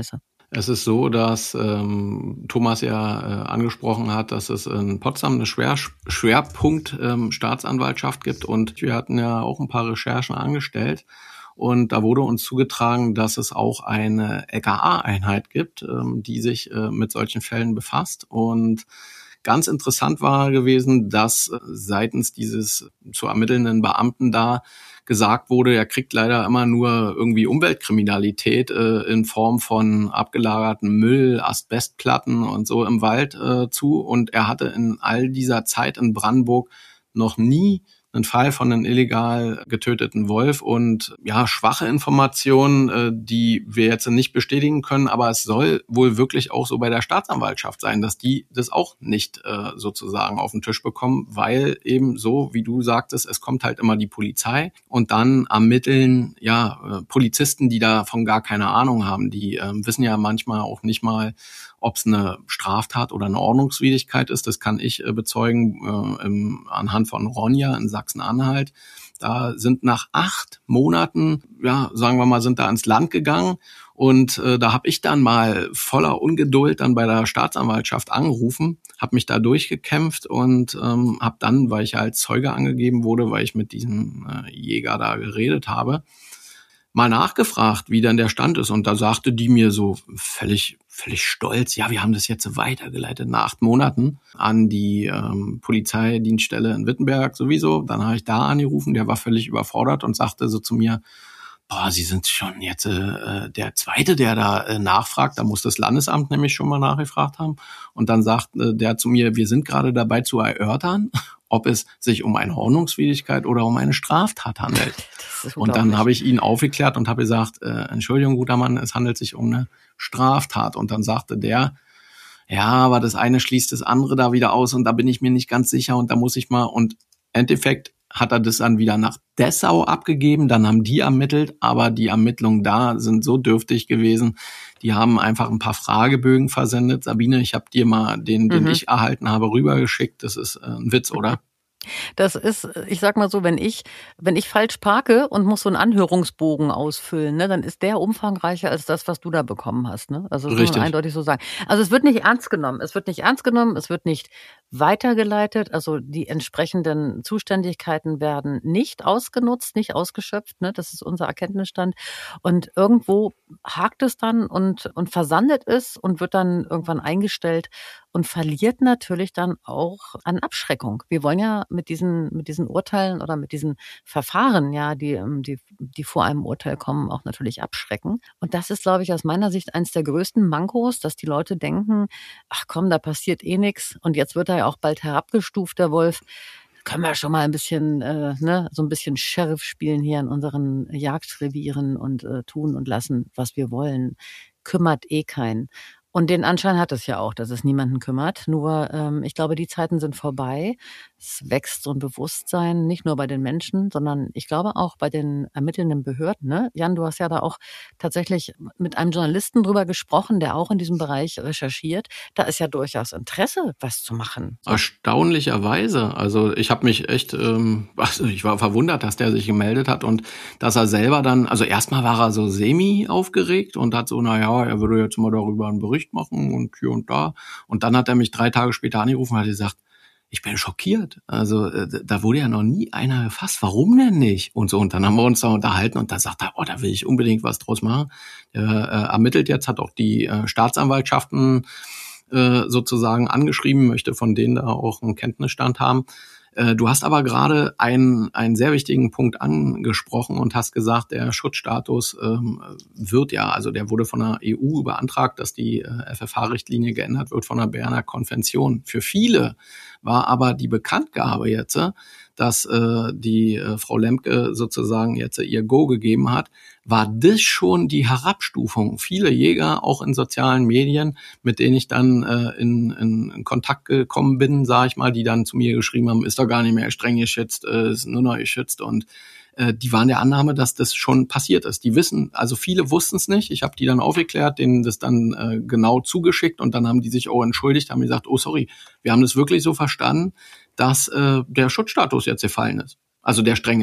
Es ist so, dass ähm, Thomas ja äh, angesprochen hat, dass es in Potsdam eine Schwer Schwerpunkt ähm, Staatsanwaltschaft gibt und wir hatten ja auch ein paar Recherchen angestellt und da wurde uns zugetragen, dass es auch eine L K A-Einheit gibt, ähm, die sich äh, mit solchen Fällen befasst und ganz interessant war gewesen, dass seitens dieses zu ermittelnden Beamten da gesagt wurde, er kriegt leider immer nur irgendwie Umweltkriminalität äh, in Form von abgelagerten Müll, Asbestplatten und so im Wald äh, zu. Und er hatte in all dieser Zeit in Brandenburg noch nie einen Fall von einem illegal getöteten Wolf und ja, schwache Informationen, äh, die wir jetzt nicht bestätigen können, aber es soll wohl wirklich auch so bei der Staatsanwaltschaft sein, dass die das auch nicht äh, sozusagen auf den Tisch bekommen, weil eben so, wie du sagtest, es kommt halt immer die Polizei und dann ermitteln ja äh, Polizisten, die davon gar keine Ahnung haben, die äh, wissen ja manchmal auch nicht mal, ob es eine Straftat oder eine Ordnungswidrigkeit ist. Das kann ich äh, bezeugen äh, im, anhand von Ronja in Sachsen-Anhalt. Da sind nach acht Monaten, ja, sagen wir mal, sind da ins Land gegangen. Und äh, da habe ich dann mal voller Ungeduld dann bei der Staatsanwaltschaft angerufen, habe mich da durchgekämpft und ähm, habe dann, weil ich als Zeuge angegeben wurde, weil ich mit diesem äh, Jäger da geredet habe, mal nachgefragt, wie denn der Stand ist. Und da sagte die mir so völlig völlig stolz, ja, wir haben das jetzt weitergeleitet nach acht Monaten an die ähm, Polizeidienststelle in Wittenberg sowieso. Dann habe ich da angerufen, der war völlig überfordert und sagte so zu mir, boah, Sie sind schon jetzt äh, der Zweite, der da äh, nachfragt. Da muss das Landesamt nämlich schon mal nachgefragt haben. Und dann sagt äh, der zu mir, wir sind gerade dabei zu erörtern, ob es sich um eine Ordnungswidrigkeit oder um eine Straftat handelt. Und dann habe ich ihn aufgeklärt und habe gesagt, äh, Entschuldigung, guter Mann, es handelt sich um eine Straftat. Und dann sagte der, ja, aber das eine schließt das andere da wieder aus und da bin ich mir nicht ganz sicher und da muss ich mal, und im Endeffekt hat er das dann wieder nach Dessau abgegeben, dann haben die ermittelt, aber die Ermittlungen da sind so dürftig gewesen, die haben einfach ein paar Fragebögen versendet. Sabine, ich habe dir mal den, den mhm. ich erhalten habe, rübergeschickt, das ist ein Witz, oder? Das ist, ich sag mal so, wenn ich, wenn ich falsch parke und muss so einen Anhörungsbogen ausfüllen, ne, dann ist der umfangreicher als das, was du da bekommen hast, ne? Also das muss man eindeutig so sagen. Also es wird nicht ernst genommen. Es wird nicht ernst genommen. Es wird nicht weitergeleitet. Also die entsprechenden Zuständigkeiten werden nicht ausgenutzt, nicht ausgeschöpft, ne? Das ist unser Erkenntnisstand. Und irgendwo hakt es dann und, und versandet es und wird dann irgendwann eingestellt und verliert natürlich dann auch an Abschreckung. Wir wollen ja mit diesen, mit diesen Urteilen oder mit diesen Verfahren, ja, die, die, die vor einem Urteil kommen, auch natürlich abschrecken. Und das ist, glaube ich, aus meiner Sicht eines der größten Mankos, dass die Leute denken, ach komm, da passiert eh nichts. Und jetzt wird er ja auch bald herabgestuft, der Wolf. Können wir schon mal ein bisschen, äh, ne, so ein bisschen Sheriff spielen hier in unseren Jagdrevieren und äh, tun und lassen, was wir wollen. Kümmert eh keinen. Und den Anschein hat es ja auch, dass es niemanden kümmert. Nur, ähm, ich glaube, die Zeiten sind vorbei. Es wächst so ein Bewusstsein, nicht nur bei den Menschen, sondern ich glaube auch bei den ermittelnden Behörden. Ne? Jan, du hast ja da auch tatsächlich mit einem Journalisten drüber gesprochen, der auch in diesem Bereich recherchiert. Da ist ja durchaus Interesse, was zu machen. So. Erstaunlicherweise. Also ich habe mich echt, ähm, also ich war verwundert, dass der sich gemeldet hat und dass er selber dann, also erstmal war er so semi aufgeregt und hat so, naja, er würde jetzt mal darüber einen Bericht machen und hier und da. Und dann hat er mich drei Tage später angerufen und hat gesagt, ich bin schockiert. Also äh, da wurde ja noch nie einer gefasst. Warum denn nicht? Und so. Und dann haben wir uns da unterhalten und da sagt er, oh, da will ich unbedingt was draus machen. Er äh, ermittelt jetzt, hat auch die äh, Staatsanwaltschaften äh, sozusagen angeschrieben, möchte von denen da auch einen Kenntnisstand haben. Du hast aber gerade einen, einen sehr wichtigen Punkt angesprochen und hast gesagt, der Schutzstatus ähm, wird ja, also der wurde von der E U beantragt, dass die äh, F F H-Richtlinie geändert wird von der Berner Konvention. Für viele war aber die Bekanntgabe jetzt, dass äh, die äh, Frau Lemke sozusagen jetzt ihr Go gegeben hat, war das schon die Herabstufung. Viele Jäger, auch in sozialen Medien, mit denen ich dann äh, in, in, in Kontakt gekommen bin, sage ich mal, die dann zu mir geschrieben haben, ist doch gar nicht mehr streng geschützt, äh, ist nur noch geschützt und äh, die waren der Annahme, dass das schon passiert ist. Die wissen, also viele wussten es nicht. Ich habe die dann aufgeklärt, denen das dann äh, genau zugeschickt und dann haben die sich auch entschuldigt, haben gesagt, oh sorry, wir haben das wirklich so verstanden, dass äh, der Schutzstatus jetzt gefallen ist. Also der strenge.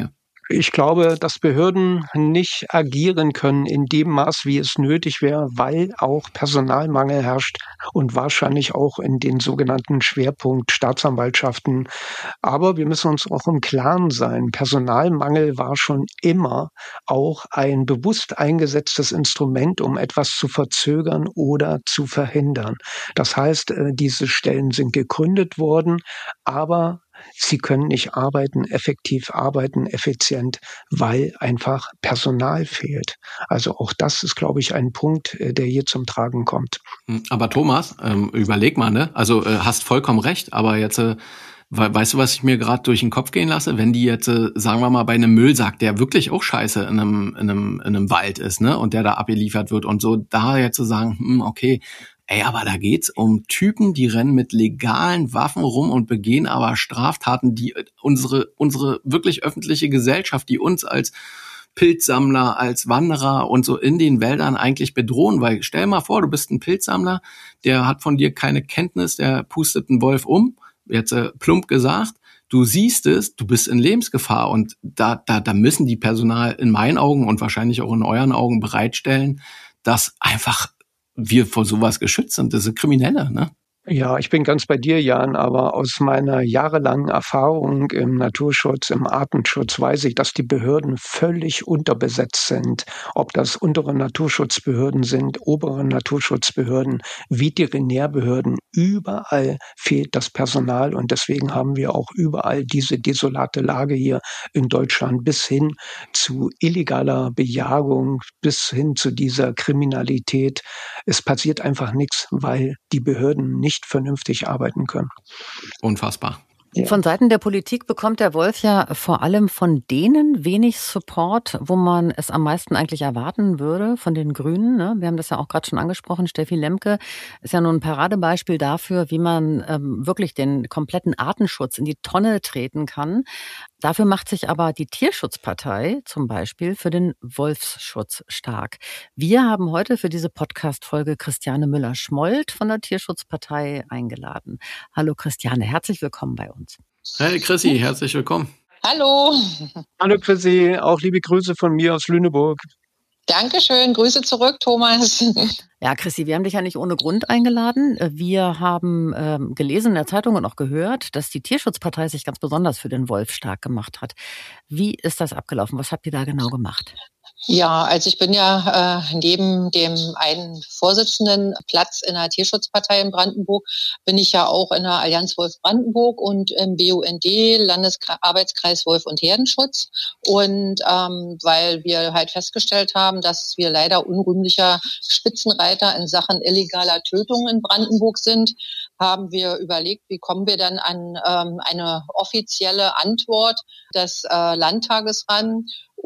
Ich glaube, dass Behörden nicht agieren können in dem Maß, wie es nötig wäre, weil auch Personalmangel herrscht und wahrscheinlich auch in den sogenannten Schwerpunkt Staatsanwaltschaften. Aber wir müssen uns auch im Klaren sein, Personalmangel war schon immer auch ein bewusst eingesetztes Instrument, um etwas zu verzögern oder zu verhindern. Das heißt, diese Stellen sind gegründet worden, aber sie können nicht arbeiten, effektiv arbeiten, effizient, weil einfach Personal fehlt. Also auch das ist, glaube ich, ein Punkt, der hier zum Tragen kommt. Aber Thomas, ähm, überleg mal, ne? Also äh, hast vollkommen recht, aber jetzt, äh, weißt du, was ich mir gerade durch den Kopf gehen lasse? Wenn die jetzt, äh, sagen wir mal, bei einem Müllsack, der wirklich auch scheiße in einem, in einem, in einem Wald ist, ne? Und der da abgeliefert wird und so, da jetzt zu sagen, hm, okay, ey, aber da geht's um Typen, die rennen mit legalen Waffen rum und begehen aber Straftaten, die unsere unsere wirklich öffentliche Gesellschaft, die uns als Pilzsammler, als Wanderer und so in den Wäldern eigentlich bedrohen. Weil stell mal vor, du bist ein Pilzsammler, der hat von dir keine Kenntnis, der pustet einen Wolf um, jetzt äh, plump gesagt. Du siehst es, du bist in Lebensgefahr und da, da, da müssen die Personal in meinen Augen und wahrscheinlich auch in euren Augen bereitstellen, dass einfach wir vor sowas geschützt sind. Das sind Kriminelle, ne? Ja, ich bin ganz bei dir, Jan, aber aus meiner jahrelangen Erfahrung im Naturschutz, im Artenschutz weiß ich, dass die Behörden völlig unterbesetzt sind. Ob das untere Naturschutzbehörden sind, obere Naturschutzbehörden, Veterinärbehörden, überall fehlt das Personal und deswegen haben wir auch überall diese desolate Lage hier in Deutschland bis hin zu illegaler Bejagung, bis hin zu dieser Kriminalität. Es passiert einfach nichts, weil die Behörden nicht vernünftig arbeiten können. Unfassbar. Ja. Von Seiten der Politik bekommt der Wolf ja vor allem von denen wenig Support, wo man es am meisten eigentlich erwarten würde, von den Grünen. Ne? Wir haben das ja auch gerade schon angesprochen. Steffi Lemke ist ja nun ein Paradebeispiel dafür, wie man ähm, wirklich den kompletten Artenschutz in die Tonne treten kann. Dafür macht sich aber die Tierschutzpartei zum Beispiel für den Wolfsschutz stark. Wir haben heute für diese Podcast-Folge Christiane Müller-Schmold von der Tierschutzpartei eingeladen. Hallo Christiane, herzlich willkommen bei uns. Hey Chrissy, herzlich willkommen. Hallo. Hallo Chrissy, auch liebe Grüße von mir aus Lüneburg. Dankeschön, Grüße zurück, Thomas. Ja, Chrissy, wir haben dich ja nicht ohne Grund eingeladen. Wir haben ähm, gelesen in der Zeitung und auch gehört, dass die Tierschutzpartei sich ganz besonders für den Wolf stark gemacht hat. Wie ist das abgelaufen? Was habt ihr da genau gemacht? Ja, also ich bin ja äh, neben dem einen Vorsitzenden Platz in der Tierschutzpartei in Brandenburg, bin ich ja auch in der Allianz Wolf Brandenburg und im B U N D, Landesarbeitskreis Wolf und Herdenschutz. Und ähm, weil wir halt festgestellt haben, dass wir leider unrühmlicher Spitzenreiter in Sachen illegaler Tötungen in Brandenburg sind, haben wir überlegt, wie kommen wir dann an ähm, eine offizielle Antwort des äh, Landtages ran,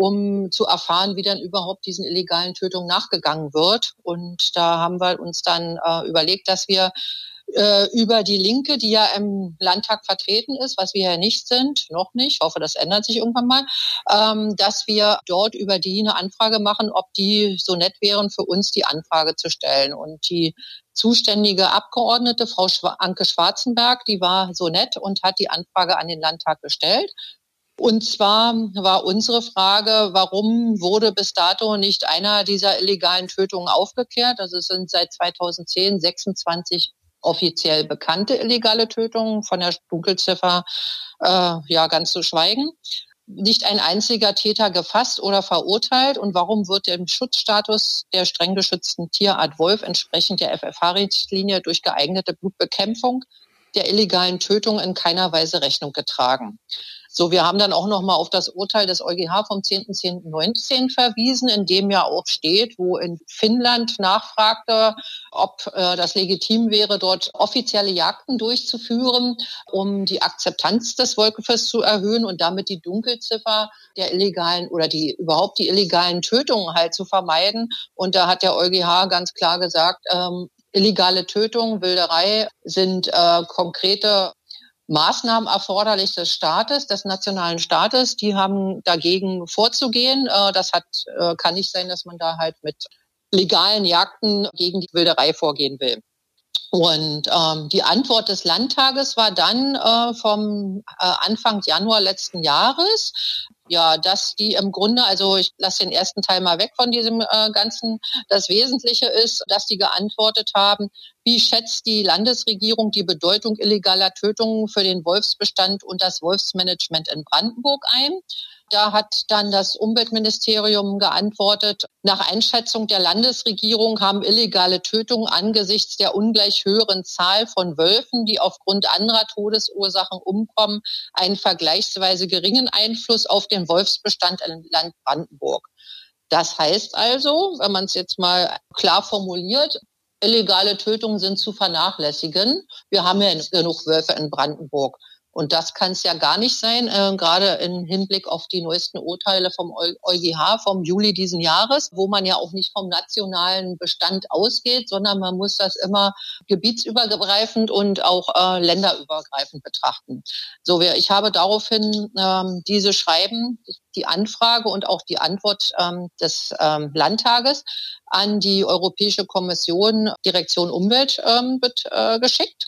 um zu erfahren, wie dann überhaupt diesen illegalen Tötungen nachgegangen wird. Und da haben wir uns dann äh, überlegt, dass wir äh, über die Linke, die ja im Landtag vertreten ist, was wir ja nicht sind, noch nicht, ich hoffe, das ändert sich irgendwann mal, ähm, dass wir dort über die eine Anfrage machen, ob die so nett wären, für uns die Anfrage zu stellen. Und die zuständige Abgeordnete, Frau Schwa- Anke Schwarzenberg, die war so nett und hat die Anfrage an den Landtag gestellt. Und zwar war unsere Frage, warum wurde bis dato nicht einer dieser illegalen Tötungen aufgeklärt? Also es sind seit zweitausendzehn sechsundzwanzig offiziell bekannte illegale Tötungen, von der Dunkelziffer äh, ja ganz zu schweigen. Nicht ein einziger Täter gefasst oder verurteilt. Und warum wird dem Schutzstatus der streng geschützten Tierart Wolf entsprechend der F F H-Richtlinie durch geeignete Blutbekämpfung der illegalen Tötung in keiner Weise Rechnung getragen? So, wir haben dann auch noch mal auf das Urteil des EuGH vom zehnten zehnten neunzehn verwiesen, in dem ja auch steht, wo in Finnland nachfragte, ob äh, das legitim wäre, dort offizielle Jagden durchzuführen, um die Akzeptanz des Wolfes zu erhöhen und damit die Dunkelziffer der illegalen oder die überhaupt die illegalen Tötungen halt zu vermeiden. Und da hat der EuGH ganz klar gesagt, ähm, illegale Tötung, Wilderei sind äh, konkrete Maßnahmen erforderlich des Staates, des nationalen Staates. Die haben dagegen vorzugehen. Äh, das hat, äh, kann nicht sein, dass man da halt mit legalen Jagden gegen die Wilderei vorgehen will. Und ähm, die Antwort des Landtages war dann äh, vom äh, Anfang Januar letzten Jahres. Ja, dass die im Grunde, also ich lasse den ersten Teil mal weg von diesem äh, Ganzen. Das Wesentliche ist, dass die geantwortet haben, wie schätzt die Landesregierung die Bedeutung illegaler Tötungen für den Wolfsbestand und das Wolfsmanagement in Brandenburg ein? Da hat dann das Umweltministerium geantwortet, nach Einschätzung der Landesregierung haben illegale Tötungen angesichts der ungleich höheren Zahl von Wölfen, die aufgrund anderer Todesursachen umkommen, einen vergleichsweise geringen Einfluss auf den Wolfsbestand im Land Brandenburg. Das heißt also, wenn man es jetzt mal klar formuliert, illegale Tötungen sind zu vernachlässigen. Wir haben ja genug Wölfe in Brandenburg. Und das kann es ja gar nicht sein, äh, gerade im Hinblick auf die neuesten Urteile vom EuGH vom Juli diesen Jahres, wo man ja auch nicht vom nationalen Bestand ausgeht, sondern man muss das immer gebietsübergreifend und auch äh, länderübergreifend betrachten. So, wir, ich habe daraufhin ähm, diese Schreiben, die Anfrage und auch die Antwort ähm, des ähm, Landtages an die Europäische Kommission, Direktion Umwelt, ähm, mit, äh, geschickt.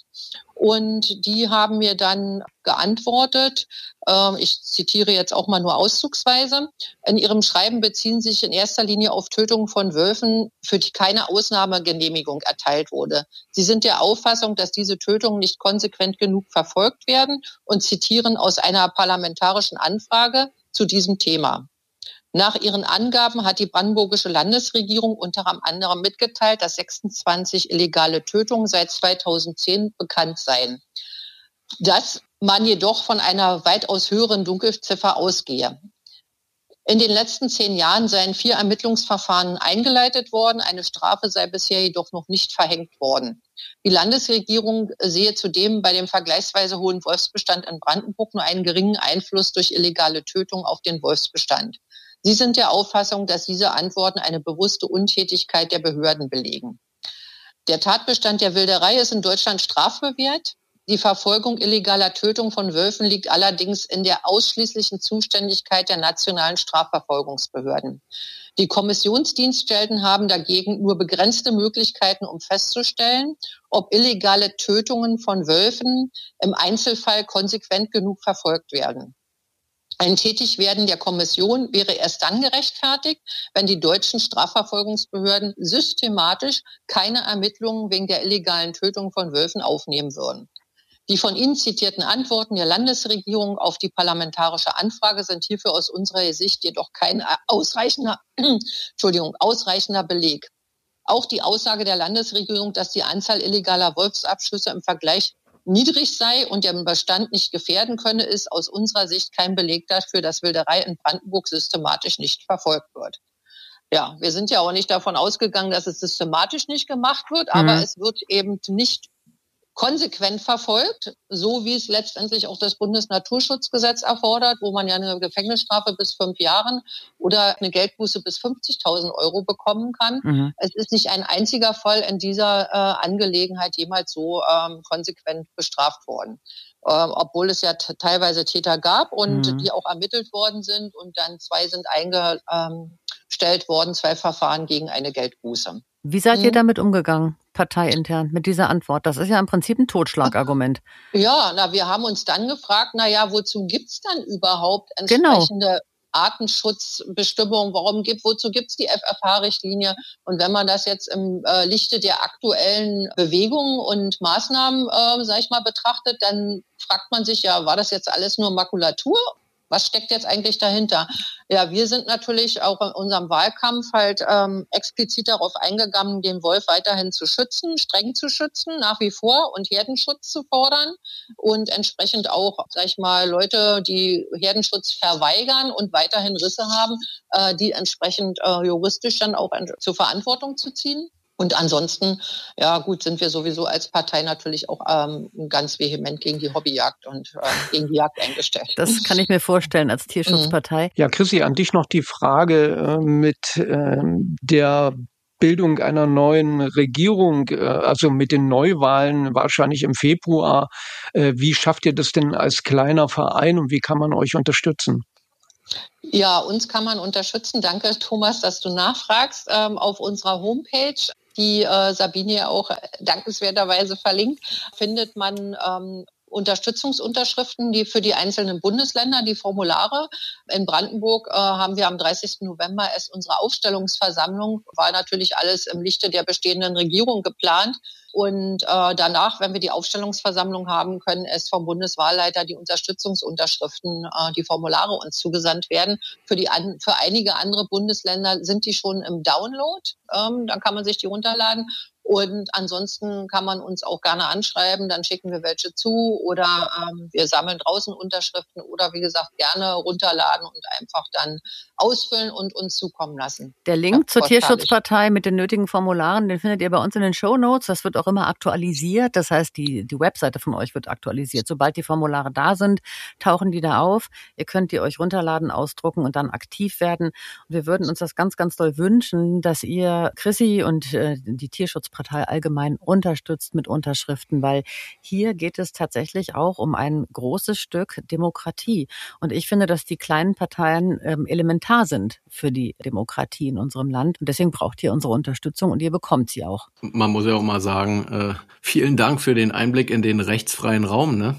Und die haben mir dann geantwortet, äh, ich zitiere jetzt auch mal nur auszugsweise, in ihrem Schreiben beziehen sie sich in erster Linie auf Tötungen von Wölfen, für die keine Ausnahmegenehmigung erteilt wurde. Sie sind der Auffassung, dass diese Tötungen nicht konsequent genug verfolgt werden und zitieren aus einer parlamentarischen Anfrage zu diesem Thema. Nach ihren Angaben hat die brandenburgische Landesregierung unter anderem mitgeteilt, dass sechsundzwanzig illegale Tötungen seit zweitausendzehn bekannt seien. Dass man jedoch von einer weitaus höheren Dunkelziffer ausgehe. In den letzten zehn Jahren seien vier Ermittlungsverfahren eingeleitet worden. Eine Strafe sei bisher jedoch noch nicht verhängt worden. Die Landesregierung sehe zudem bei dem vergleichsweise hohen Wolfsbestand in Brandenburg nur einen geringen Einfluss durch illegale Tötungen auf den Wolfsbestand. Sie sind der Auffassung, dass diese Antworten eine bewusste Untätigkeit der Behörden belegen. Der Tatbestand der Wilderei ist in Deutschland strafbewehrt. Die Verfolgung illegaler Tötung von Wölfen liegt allerdings in der ausschließlichen Zuständigkeit der nationalen Strafverfolgungsbehörden. Die Kommissionsdienststellen haben dagegen nur begrenzte Möglichkeiten, um festzustellen, ob illegale Tötungen von Wölfen im Einzelfall konsequent genug verfolgt werden. Ein Tätigwerden der Kommission wäre erst dann gerechtfertigt, wenn die deutschen Strafverfolgungsbehörden systematisch keine Ermittlungen wegen der illegalen Tötung von Wölfen aufnehmen würden. Die von Ihnen zitierten Antworten der Landesregierung auf die parlamentarische Anfrage sind hierfür aus unserer Sicht jedoch kein ausreichender, Entschuldigung, ausreichender Beleg. Auch die Aussage der Landesregierung, dass die Anzahl illegaler Wolfsabschüsse im Vergleich niedrig sei und der Bestand nicht gefährden könne, ist aus unserer Sicht kein Beleg dafür, dass Wilderei in Brandenburg systematisch nicht verfolgt wird. Ja, wir sind ja auch nicht davon ausgegangen, dass es systematisch nicht gemacht wird, aber mhm. es wird eben nicht konsequent verfolgt, so wie es letztendlich auch das Bundesnaturschutzgesetz erfordert, wo man ja eine Gefängnisstrafe bis fünf Jahren oder eine Geldbuße bis fünfzigtausend Euro bekommen kann. Mhm. Es ist nicht ein einziger Fall in dieser äh, Angelegenheit jemals so ähm, konsequent bestraft worden. Ähm, obwohl es ja t- teilweise Täter gab und mhm. die auch ermittelt worden sind und dann zwei sind eingestellt worden, zwei Verfahren gegen eine Geldbuße. Wie seid ihr damit umgegangen, parteiintern, mit dieser Antwort? Das ist ja im Prinzip ein Totschlagargument. Ja, na, wir haben uns dann gefragt, na ja, wozu gibt's dann überhaupt entsprechende genau. Artenschutzbestimmungen? Warum gibt, wozu gibt's die F F H-Richtlinie? Und wenn man das jetzt im äh, Lichte der aktuellen Bewegungen und Maßnahmen, äh, sag ich mal, betrachtet, dann fragt man sich ja, war das jetzt alles nur Makulatur? Was steckt jetzt eigentlich dahinter? Ja, wir sind natürlich auch in unserem Wahlkampf halt ähm, explizit darauf eingegangen, den Wolf weiterhin zu schützen, streng zu schützen, nach wie vor und Herdenschutz zu fordern und entsprechend auch, sag ich mal, Leute, die Herdenschutz verweigern und weiterhin Risse haben, äh, die entsprechend äh, juristisch dann auch in, zur Verantwortung zu ziehen. Und ansonsten, ja gut, sind wir sowieso als Partei natürlich auch ähm, ganz vehement gegen die Hobbyjagd und äh, gegen die Jagd eingestellt. Das kann ich mir vorstellen als Tierschutzpartei. Ja, Chrissy, an dich noch die Frage äh, mit äh, der Bildung einer neuen Regierung, äh, also mit den Neuwahlen wahrscheinlich im Februar. Äh, wie schafft ihr das denn als kleiner Verein und wie kann man euch unterstützen? Ja, uns kann man unterstützen. Danke, Thomas, dass du nachfragst. Ähm, auf unserer Homepage, die äh, Sabine ja auch dankenswerterweise verlinkt, findet man ähm, Unterstützungsunterschriften, die für die einzelnen Bundesländer, die Formulare. In Brandenburg äh, haben wir am dreißigsten November erst unsere Aufstellungsversammlung. War natürlich alles im Lichte der bestehenden Regierung geplant. Und äh, danach, wenn wir die Aufstellungsversammlung haben, können es vom Bundeswahlleiter die Unterstützungsunterschriften, äh, die Formulare uns zugesandt werden. Für die an, für einige andere Bundesländer sind die schon im Download. Ähm, dann kann man sich die runterladen. Und ansonsten kann man uns auch gerne anschreiben, dann schicken wir welche zu oder ähm, wir sammeln draußen Unterschriften oder wie gesagt gerne runterladen und einfach dann ausfüllen und uns zukommen lassen. Der Link zur Tierschutzpartei mit den nötigen Formularen, den findet ihr bei uns in den Shownotes. Das wird auch immer aktualisiert. Das heißt, die, die Webseite von euch wird aktualisiert. Sobald die Formulare da sind, tauchen die da auf. Ihr könnt die euch runterladen, ausdrucken und dann aktiv werden. Und wir würden uns das ganz, ganz doll wünschen, dass ihr Chrissy und äh, die Tierschutzpartei allgemein unterstützt mit Unterschriften, weil hier geht es tatsächlich auch um ein großes Stück Demokratie. Und ich finde, dass die kleinen Parteien ähm, elementar sind für die Demokratie in unserem Land. Und deswegen braucht ihr unsere Unterstützung und ihr bekommt sie auch. Man muss ja auch mal sagen, äh, vielen Dank für den Einblick in den rechtsfreien Raum, ne?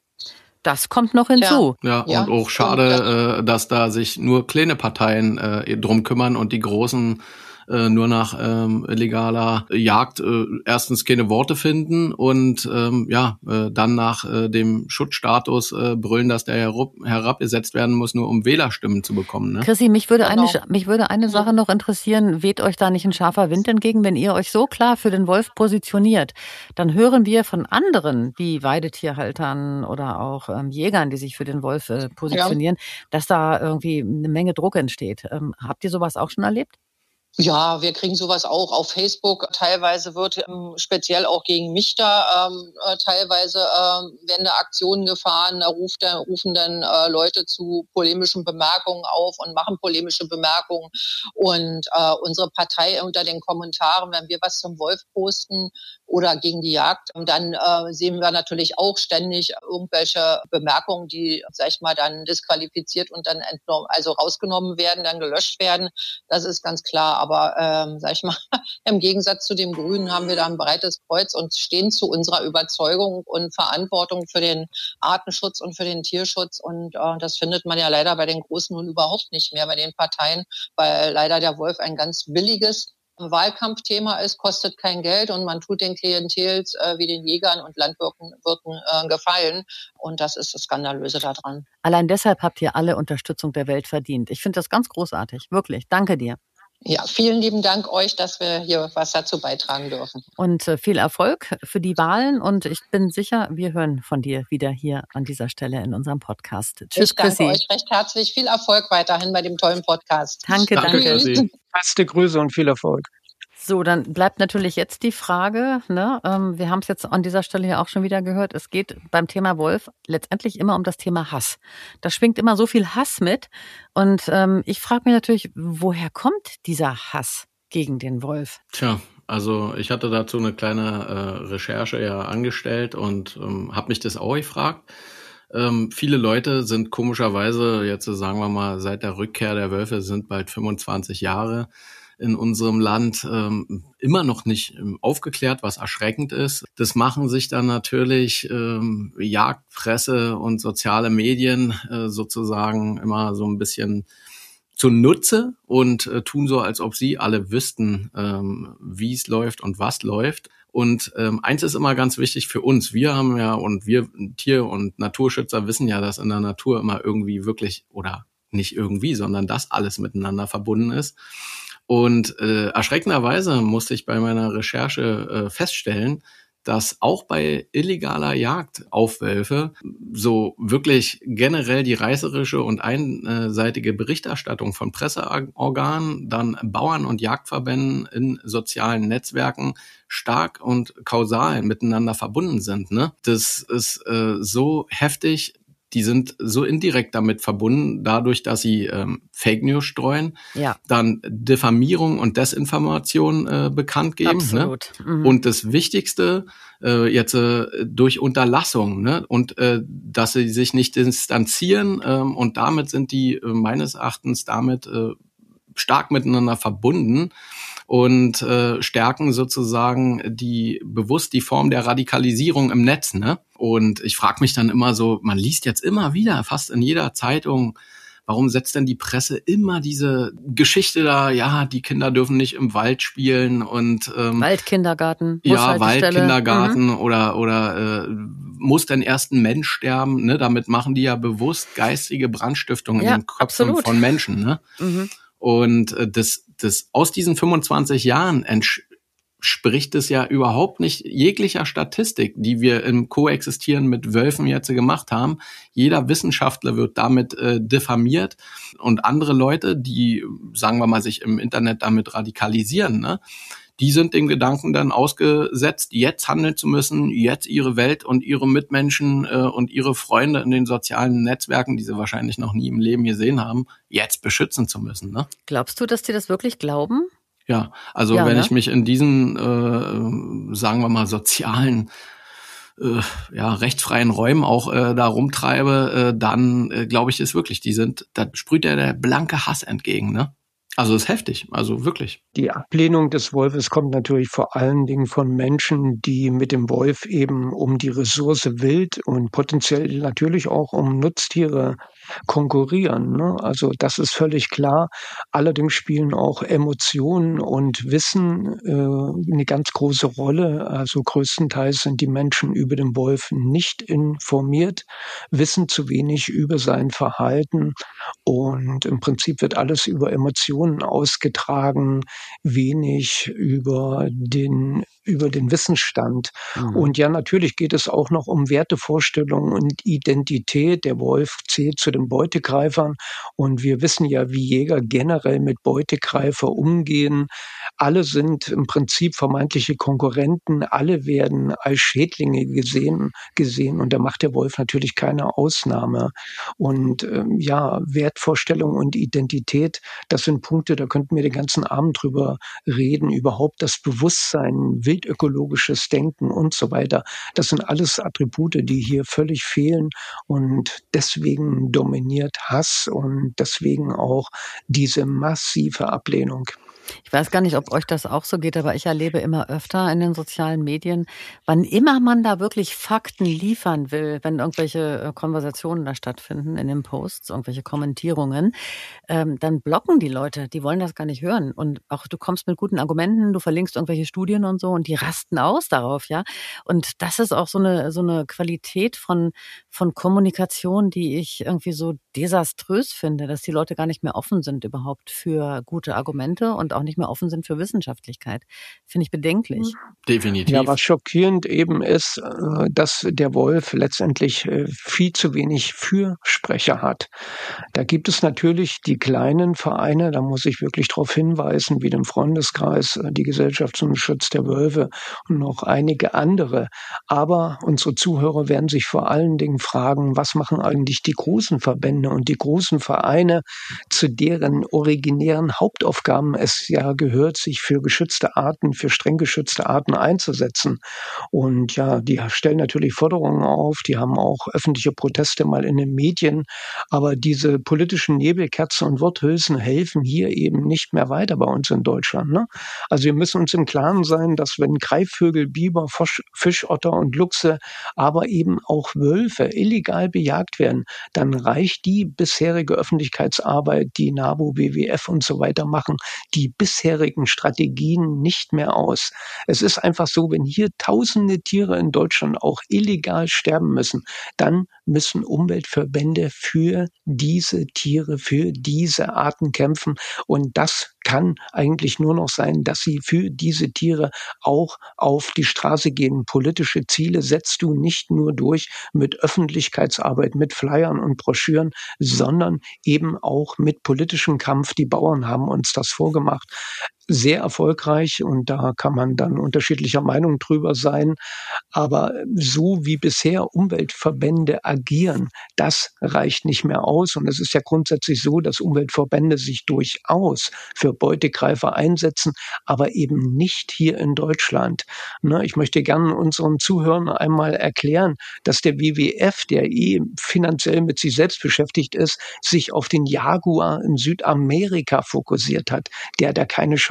Das kommt noch hinzu. Ja, ja, und auch schade, äh, dass da sich nur kleine Parteien äh, drum kümmern und die großen äh, nur nach ähm, illegaler Jagd äh, erstens keine Worte finden und ähm, ja äh, dann nach äh, dem Schutzstatus äh, brüllen, dass der herab, herabgesetzt werden muss, nur um Wählerstimmen zu bekommen. Ne? Chrissy, mich würde genau. eine mich würde eine Sache noch interessieren. Weht euch da nicht ein scharfer Wind entgegen, wenn ihr euch so klar für den Wolf positioniert? Dann hören wir von anderen, wie Weidetierhaltern oder auch ähm, Jägern, die sich für den Wolf äh, positionieren, ja. dass da irgendwie eine Menge Druck entsteht. Ähm, habt ihr sowas auch schon erlebt? Ja, wir kriegen sowas auch auf Facebook. Teilweise wird ähm, speziell auch gegen mich da ähm, äh, teilweise äh, werden da Aktionen gefahren, da ruft der, rufen dann äh, Leute zu polemischen Bemerkungen auf und machen polemische Bemerkungen. Und äh, unsere Partei unter den Kommentaren, wenn wir was zum Wolf posten oder gegen die Jagd, dann äh, sehen wir natürlich auch ständig irgendwelche Bemerkungen, die, sag ich mal, dann disqualifiziert und dann entnommen, also rausgenommen werden, dann gelöscht werden. Das ist ganz klar. Aber ähm, sag ich mal, im Gegensatz zu dem Grünen haben wir da ein breites Kreuz und stehen zu unserer Überzeugung und Verantwortung für den Artenschutz und für den Tierschutz. Und äh, das findet man ja leider bei den Großen nun überhaupt nicht mehr bei den Parteien, weil leider der Wolf ein ganz billiges Wahlkampfthema ist, kostet kein Geld und man tut den Klientels äh, wie den Jägern und Landwirten Wirten, äh, gefallen. Und das ist das Skandalöse daran. Allein deshalb habt ihr alle Unterstützung der Welt verdient. Ich finde das ganz großartig. Wirklich. Danke dir. Ja, vielen lieben Dank euch, dass wir hier was dazu beitragen dürfen. Und äh, viel Erfolg für die Wahlen und ich bin sicher, wir hören von dir wieder hier an dieser Stelle in unserem Podcast. Tschüss, ich danke Chrissy. euch recht herzlich. Viel Erfolg weiterhin bei dem tollen Podcast. Danke, danke. danke. Beste Grüße und viel Erfolg. So, dann bleibt natürlich jetzt die Frage, ne, ähm, wir haben es jetzt an dieser Stelle ja auch schon wieder gehört, es geht beim Thema Wolf letztendlich immer um das Thema Hass. Da schwingt immer so viel Hass mit und ähm, ich frage mich natürlich, woher kommt dieser Hass gegen den Wolf? Tja, also ich hatte dazu eine kleine äh, Recherche ja angestellt und ähm, habe mich das auch gefragt. Ähm, viele Leute sind komischerweise, jetzt sagen wir mal, seit der Rückkehr der Wölfe sind bald fünfundzwanzig Jahre, in unserem Land ähm, immer noch nicht ähm, aufgeklärt, was erschreckend ist. Das machen sich dann natürlich ähm, Jagdpresse und soziale Medien äh, sozusagen immer so ein bisschen zunutze und äh, tun so, als ob sie alle wüssten, ähm, wie es läuft und was läuft. Und ähm, eins ist immer ganz wichtig für uns. Wir haben ja und wir Tier- und Naturschützer wissen ja, dass in der Natur immer irgendwie wirklich oder nicht irgendwie, sondern dass alles miteinander verbunden ist. Und äh, erschreckenderweise musste ich bei meiner Recherche äh, feststellen, dass auch bei illegaler Jagd auf Wölfe so wirklich generell die reißerische und einseitige Berichterstattung von Presseorganen, dann Bauern- und Jagdverbänden in sozialen Netzwerken stark und kausal miteinander verbunden sind. Ne? Das ist äh, so heftig. Die sind so indirekt damit verbunden, dadurch, dass sie ähm, Fake News streuen, ja. dann Diffamierung und Desinformation äh, bekannt geben. Absolut. Ne? Mhm. Und das Wichtigste äh, jetzt äh, durch Unterlassung, ne? Und äh, dass sie sich nicht distanzieren ähm, und damit sind die äh, meines Erachtens damit äh, stark miteinander verbunden. und äh, stärken sozusagen die bewusst die Form der Radikalisierung im Netz, ne? Und ich frage mich dann immer so, man liest jetzt immer wieder, fast in jeder Zeitung, warum setzt denn die Presse immer diese Geschichte da, ja, die Kinder dürfen nicht im Wald spielen und ähm, Waldkindergarten, ja, Waldkindergarten mhm. oder oder äh, muss denn erst ein Mensch sterben, ne? Damit machen die ja bewusst geistige Brandstiftung in ja, den Köpfen absolut. von Menschen, ne? Mhm. Und äh, das das aus diesen fünfundzwanzig Jahren entspricht es ja überhaupt nicht jeglicher Statistik, die wir im Koexistieren mit Wölfen jetzt gemacht haben. Jeder Wissenschaftler wird damit äh, diffamiert und andere Leute, die, sagen wir mal, sich im Internet damit radikalisieren, ne, die sind dem Gedanken dann ausgesetzt, jetzt handeln zu müssen, jetzt ihre Welt und ihre Mitmenschen äh, und ihre Freunde in den sozialen Netzwerken, die sie wahrscheinlich noch nie im Leben gesehen haben, jetzt beschützen zu müssen, ne? Glaubst du, dass die das wirklich glauben? Ja, also ja, wenn ne? ich mich in diesen, äh, sagen wir mal, sozialen, äh, ja, rechtsfreien Räumen auch äh, da rumtreibe, äh, dann äh, glaube ich, ist wirklich, die sind, da sprüht ja der blanke Hass entgegen, ne? Also ist heftig, also wirklich. Die Ablehnung des Wolfes kommt natürlich vor allen Dingen von Menschen, die mit dem Wolf eben um die Ressource Wild und potenziell natürlich auch um Nutztiere konkurrieren, ne? Also das ist völlig klar. Allerdings spielen auch Emotionen und Wissen äh, eine ganz große Rolle. Also größtenteils sind die Menschen über den Wolf nicht informiert, wissen zu wenig über sein Verhalten und im Prinzip wird alles über Emotionen ausgetragen, wenig über den über den Wissensstand. Mhm. Und ja, natürlich geht es auch noch um Wertevorstellungen und Identität. Der Wolf zählt zu den Beutegreifern und wir wissen ja, wie Jäger generell mit Beutegreifer umgehen. Alle sind im Prinzip vermeintliche Konkurrenten, alle werden als Schädlinge gesehen, gesehen und da macht der Wolf natürlich keine Ausnahme. Und ähm, ja, Wertvorstellung und Identität, das sind Punkte, da könnten wir den ganzen Abend drüber reden, überhaupt das Bewusstsein, wildökologisches Denken und so weiter. Das sind alles Attribute, die hier völlig fehlen und deswegen dominiert Hass und deswegen auch diese massive Ablehnung. Ich weiß gar nicht, ob euch das auch so geht, aber ich erlebe immer öfter in den sozialen Medien, wann immer man da wirklich Fakten liefern will, wenn irgendwelche Konversationen da stattfinden in den Posts, irgendwelche Kommentierungen, ähm, dann blocken die Leute, die wollen das gar nicht hören. Und auch du kommst mit guten Argumenten, du verlinkst irgendwelche Studien und so und die rasten aus darauf, ja. Und das ist auch so eine, so eine Qualität von, von Kommunikation, die ich irgendwie so desaströs finde, dass die Leute gar nicht mehr offen sind überhaupt für gute Argumente und auch nicht mehr offen sind für Wissenschaftlichkeit. Finde ich bedenklich. Definitiv. Ja, was schockierend eben ist, dass der Wolf letztendlich viel zu wenig Fürsprecher hat. Da gibt es natürlich die kleinen Vereine, da muss ich wirklich darauf hinweisen, wie den Freundeskreis, die Gesellschaft zum Schutz der Wölfe und noch einige andere. Aber unsere Zuhörer werden sich vor allen Dingen fragen, was machen eigentlich die großen Verbände und die großen Vereine, zu deren originären Hauptaufgaben es ja gehört, sich für geschützte Arten, für streng geschützte Arten einzusetzen. Und ja, die stellen natürlich Forderungen auf, die haben auch öffentliche Proteste mal in den Medien, aber diese politischen Nebelkerzen und Worthülsen helfen hier eben nicht mehr weiter bei uns in Deutschland, ne? Also wir müssen uns im Klaren sein, dass wenn Greifvögel, Biber, Fisch, Fischotter und Luchse, aber eben auch Wölfe illegal bejagt werden, dann reicht die bisherige Öffentlichkeitsarbeit, die NABU, W W F und so weiter machen, die bisherigen Strategien nicht mehr aus. Es ist einfach so, wenn hier tausende Tiere in Deutschland auch illegal sterben müssen, dann müssen Umweltverbände für diese Tiere, für diese Arten kämpfen. Und das kann eigentlich nur noch sein, dass sie für diese Tiere auch auf die Straße gehen. Politische Ziele setzt du nicht nur durch mit Öffentlichkeitsarbeit, mit Flyern und Broschüren, sondern eben auch mit politischem Kampf. Die Bauern haben uns das vorgemacht. Sehr erfolgreich und da kann man dann unterschiedlicher Meinung drüber sein. Aber so wie bisher Umweltverbände agieren, das reicht nicht mehr aus. Und es ist ja grundsätzlich so, dass Umweltverbände sich durchaus für Beutegreifer einsetzen, aber eben nicht hier in Deutschland. Ich möchte gerne unseren Zuhörern einmal erklären, dass der W W F, der eh finanziell mit sich selbst beschäftigt ist, sich auf den Jaguar in Südamerika fokussiert hat, der da keine Chance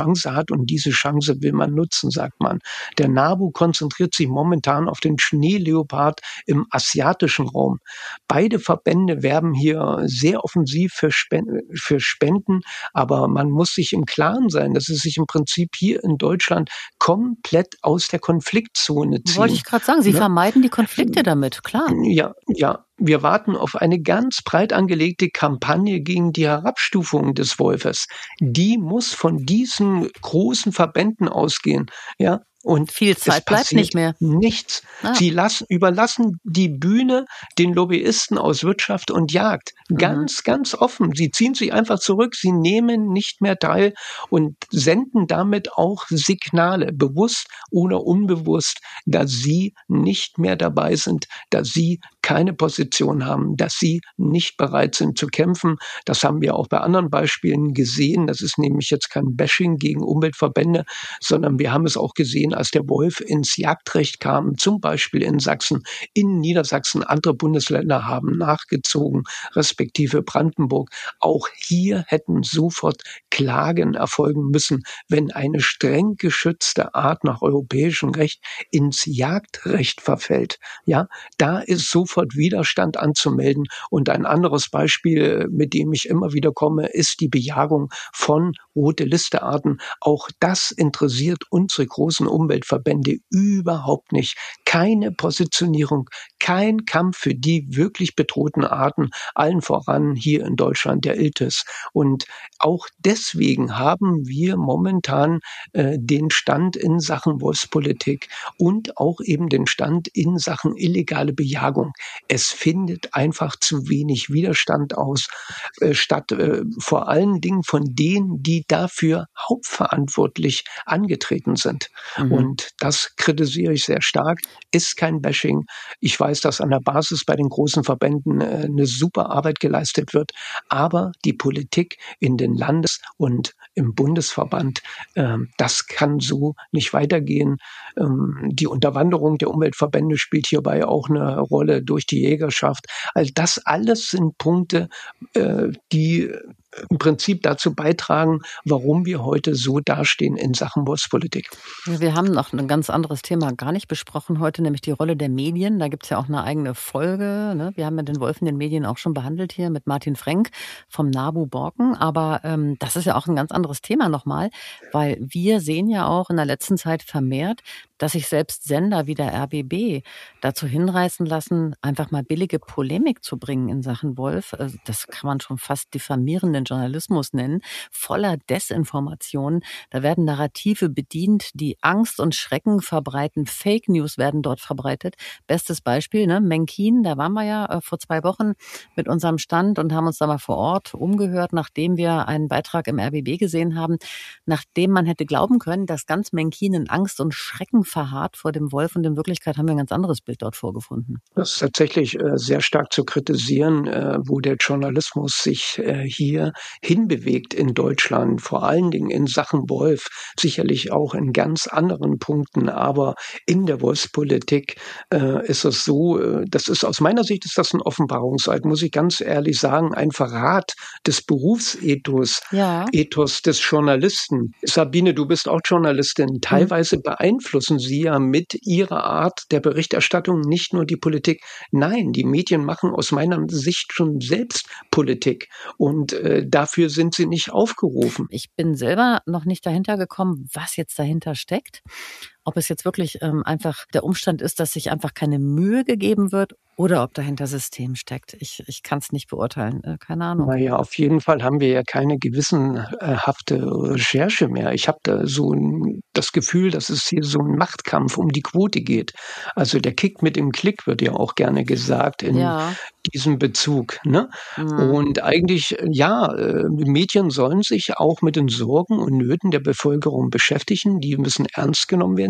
Chance hat und diese Chance will man nutzen, sagt man. Der NABU konzentriert sich momentan auf den Schneeleopard im asiatischen Raum. Beide Verbände werben hier sehr offensiv für Spenden, für Spenden, aber man muss sich im Klaren sein, dass es sich im Prinzip hier in Deutschland komplett aus der Konfliktzone ziehen. Wollte ich gerade sagen, Sie ne? vermeiden die Konflikte damit, klar. Ja, ja. Wir warten auf eine ganz breit angelegte Kampagne gegen die Herabstufung des Wolfes. Die muss von diesen großen Verbänden ausgehen, ja. Und viel Zeit bleibt nicht mehr. Nichts. Ah. Sie lassen, überlassen die Bühne den Lobbyisten aus Wirtschaft und Jagd. Ganz, mhm. ganz offen. Sie ziehen sich einfach zurück. Sie nehmen nicht mehr teil und senden damit auch Signale, bewusst oder unbewusst, dass sie nicht mehr dabei sind, dass sie keine Position haben, dass sie nicht bereit sind zu kämpfen. Das haben wir auch bei anderen Beispielen gesehen. Das ist nämlich jetzt kein Bashing gegen Umweltverbände, sondern wir haben es auch gesehen, als der Wolf ins Jagdrecht kam, zum Beispiel in Sachsen, in Niedersachsen. Andere Bundesländer haben nachgezogen, respektive Brandenburg. Auch hier hätten sofort Klagen erfolgen müssen, wenn eine streng geschützte Art nach europäischem Recht ins Jagdrecht verfällt. Ja, da ist sofort Widerstand anzumelden. Und ein anderes Beispiel, mit dem ich immer wieder komme, ist die Bejagung von Rote-Liste-Arten. Auch das interessiert unsere großen Umweltverbände überhaupt nicht. Keine Positionierung, kein Kampf für die wirklich bedrohten Arten, allen voran hier in Deutschland der Iltis. Und auch deswegen haben wir momentan äh, den Stand in Sachen Wolfspolitik und auch eben den Stand in Sachen illegale Bejagung. Es findet einfach zu wenig Widerstand aus, äh, statt äh, vor allen Dingen von denen, die dafür hauptverantwortlich angetreten sind. Mhm. Und das kritisiere ich sehr stark, ist kein Bashing. Ich weiß, dass an der Basis bei den großen Verbänden äh, eine super Arbeit geleistet wird, aber die Politik in den Landes- und im Bundesverband, äh, das kann so nicht weitergehen. Ähm, die Unterwanderung der Umweltverbände spielt hierbei auch eine Rolle durch die Jägerschaft. Also das alles sind Punkte, äh, die im Prinzip dazu beitragen, warum wir heute so dastehen in Sachen Wolfspolitik. Ja, wir haben noch ein ganz anderes Thema gar nicht besprochen heute, nämlich die Rolle der Medien. Da gibt es ja auch eine eigene Folge. Ne? Wir haben ja den Wolf in den Medien auch schon behandelt hier mit Martin Frenk vom NABU Borken. Aber ähm, das ist ja auch ein ganz anderes Thema nochmal, weil wir sehen ja auch in der letzten Zeit vermehrt, dass sich selbst Sender wie der R B B dazu hinreißen lassen, einfach mal billige Polemik zu bringen in Sachen Wolf. Das kann man schon fast diffamierenden Journalismus nennen, voller Desinformationen. Da werden Narrative bedient, die Angst und Schrecken verbreiten. Fake News werden dort verbreitet. Bestes Beispiel, ne, Menkin, da waren wir ja äh, vor zwei Wochen mit unserem Stand und haben uns da mal vor Ort umgehört, nachdem wir einen Beitrag im R B B gesehen haben, nachdem man hätte glauben können, dass ganz Menkin in Angst und Schrecken verharrt vor dem Wolf, und in Wirklichkeit haben wir ein ganz anderes Bild dort vorgefunden. Das ist tatsächlich äh, sehr stark zu kritisieren, äh, wo der Journalismus sich äh, hier hinbewegt in Deutschland, vor allen Dingen in Sachen Wolf, sicherlich auch in ganz anderen Punkten, aber in der Wolfspolitik äh, ist es so, äh, das ist aus meiner Sicht ist das ein Offenbarungseid, muss ich ganz ehrlich sagen, ein Verrat des Berufsethos, ja. Ethos des Journalisten. Sabine, du bist auch Journalistin, teilweise mhm. beeinflussen Sie ja mit Ihrer Art der Berichterstattung nicht nur die Politik. Nein, die Medien machen aus meiner Sicht schon selbst Politik und äh, dafür sind sie nicht aufgerufen. Ich bin selber noch nicht dahinter gekommen, was jetzt dahinter steckt. Ob es jetzt wirklich ähm, einfach der Umstand ist, dass sich einfach keine Mühe gegeben wird oder ob dahinter System steckt. Ich, ich kann es nicht beurteilen. Äh, keine Ahnung. Naja, auf jeden Fall haben wir ja keine gewissenhafte Recherche mehr. Ich habe da so ein, das Gefühl, dass es hier so ein Machtkampf um die Quote geht. Also der Kick mit dem Klick wird ja auch gerne gesagt in ja. diesem Bezug. Ne? Mhm. Und eigentlich, ja, äh, Medien sollen sich auch mit den Sorgen und Nöten der Bevölkerung beschäftigen. Die müssen ernst genommen werden.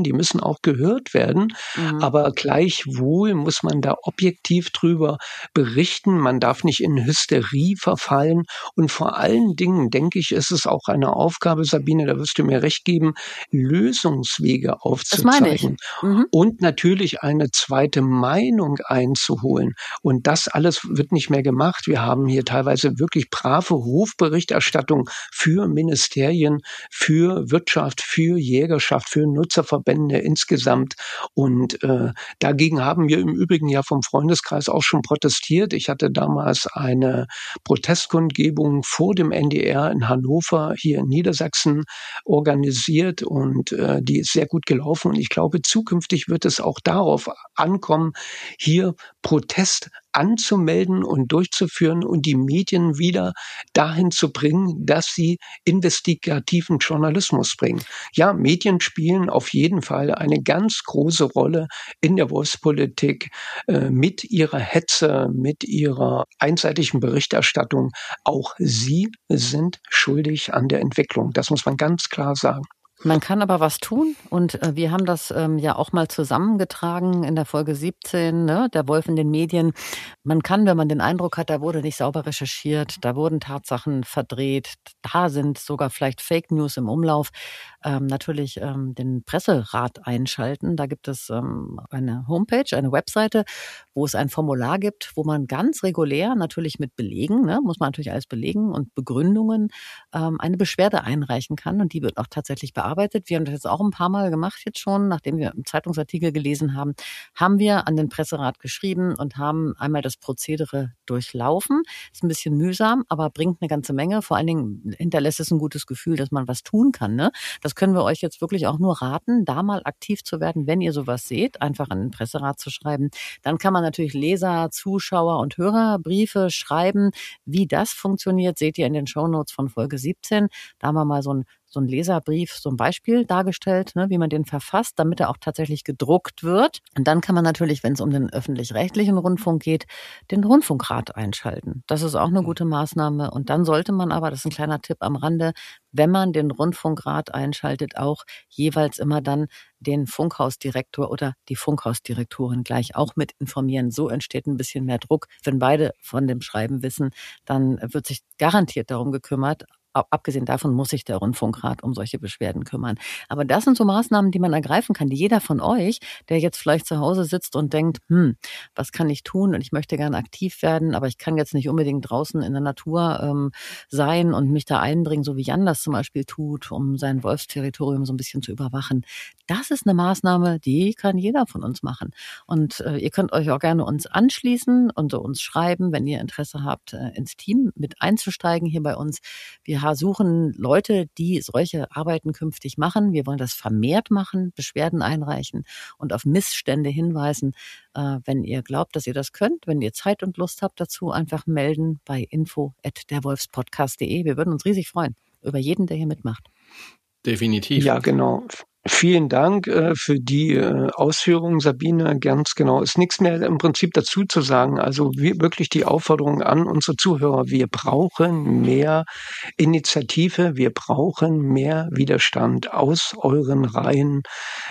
werden, die müssen auch gehört werden, mhm. aber gleichwohl muss man da objektiv drüber berichten. Man darf nicht in Hysterie verfallen und vor allen Dingen, denke ich, ist es auch eine Aufgabe, Sabine, da wirst du mir recht geben, Lösungswege aufzuzeigen mhm. und natürlich eine zweite Meinung einzuholen. Und das alles wird nicht mehr gemacht. Wir haben hier teilweise wirklich brave Hofberichterstattung für Ministerien, für Wirtschaft, für Jägerschaft, für Nutzerverbände insgesamt. Und äh, dagegen haben wir im Übrigen ja vom Freundeskreis auch schon protestiert. Ich hatte damals eine Protestkundgebung vor dem N D R in Hannover, hier in Niedersachsen, organisiert und äh, die ist sehr gut gelaufen. Und ich glaube, zukünftig wird es auch darauf ankommen, hier Protest anzumelden und durchzuführen und die Medien wieder dahin zu bringen, dass sie investigativen Journalismus bringen. Ja, Medien spielen auf jeden Fall eine ganz große Rolle in der Wolfspolitik äh, mit ihrer Hetze, mit ihrer einseitigen Berichterstattung. Auch sie sind schuldig an der Entwicklung. Das muss man ganz klar sagen. Man kann aber was tun und äh, wir haben das ähm, ja auch mal zusammengetragen in der Folge siebzehn, ne, der Wolf in den Medien. Man kann, wenn man den Eindruck hat, da wurde nicht sauber recherchiert, da wurden Tatsachen verdreht, da sind sogar vielleicht Fake News im Umlauf, ähm, natürlich ähm, den Presserat einschalten. Da gibt es ähm, eine Homepage, eine Webseite, wo es ein Formular gibt, wo man ganz regulär natürlich mit Belegen, ne, muss man natürlich alles belegen und Begründungen, ähm, eine Beschwerde einreichen kann und die wird auch tatsächlich bearbeitet. Wir haben das jetzt auch ein paar Mal gemacht jetzt schon, nachdem wir einen Zeitungsartikel gelesen haben, haben wir an den Presserat geschrieben und haben einmal das Prozedere durchlaufen. Ist ein bisschen mühsam, aber bringt eine ganze Menge. Vor allen Dingen hinterlässt es ein gutes Gefühl, dass man was tun kann. Ne? Das können wir euch jetzt wirklich auch nur raten, da mal aktiv zu werden, wenn ihr sowas seht, einfach an den Presserat zu schreiben. Dann kann man natürlich Leser, Zuschauer und Hörerbriefe schreiben. Wie das funktioniert, seht ihr in den Shownotes von Folge siebzehn. Da haben wir mal so ein so ein Leserbrief, so ein Beispiel dargestellt, ne, wie man den verfasst, damit er auch tatsächlich gedruckt wird. Und dann kann man natürlich, wenn es um den öffentlich-rechtlichen Rundfunk geht, den Rundfunkrat einschalten. Das ist auch eine gute Maßnahme. Und dann sollte man aber, das ist ein kleiner Tipp am Rande, wenn man den Rundfunkrat einschaltet, auch jeweils immer dann den Funkhausdirektor oder die Funkhausdirektorin gleich auch mit informieren. So entsteht ein bisschen mehr Druck. Wenn beide von dem Schreiben wissen, dann wird sich garantiert darum gekümmert. Abgesehen davon muss sich der Rundfunkrat um solche Beschwerden kümmern. Aber das sind so Maßnahmen, die man ergreifen kann, die jeder von euch, der jetzt vielleicht zu Hause sitzt und denkt, hm, was kann ich tun? Und ich möchte gerne aktiv werden, aber ich kann jetzt nicht unbedingt draußen in der Natur ähm, sein und mich da einbringen, so wie Jan das zum Beispiel tut, um sein Wolfsterritorium so ein bisschen zu überwachen. Das ist eine Maßnahme, die kann jeder von uns machen. Und äh, ihr könnt euch auch gerne uns anschließen und uns schreiben, wenn ihr Interesse habt, äh, ins Team mit einzusteigen hier bei uns. Wir suchen Leute, die solche Arbeiten künftig machen. Wir wollen das vermehrt machen, Beschwerden einreichen und auf Missstände hinweisen. Äh, wenn ihr glaubt, dass ihr das könnt, wenn ihr Zeit und Lust habt dazu, einfach melden bei info at derwolfspodcast punkt de. Wir würden uns riesig freuen über jeden, der hier mitmacht. Definitiv. Ja, genau. Vielen Dank äh, für die äh, Ausführungen, Sabine. Ganz genau. Ist nichts mehr im Prinzip dazu zu sagen. Also wir, wirklich die Aufforderung an unsere Zuhörer. Wir brauchen mehr Initiative. Wir brauchen mehr Widerstand aus euren Reihen.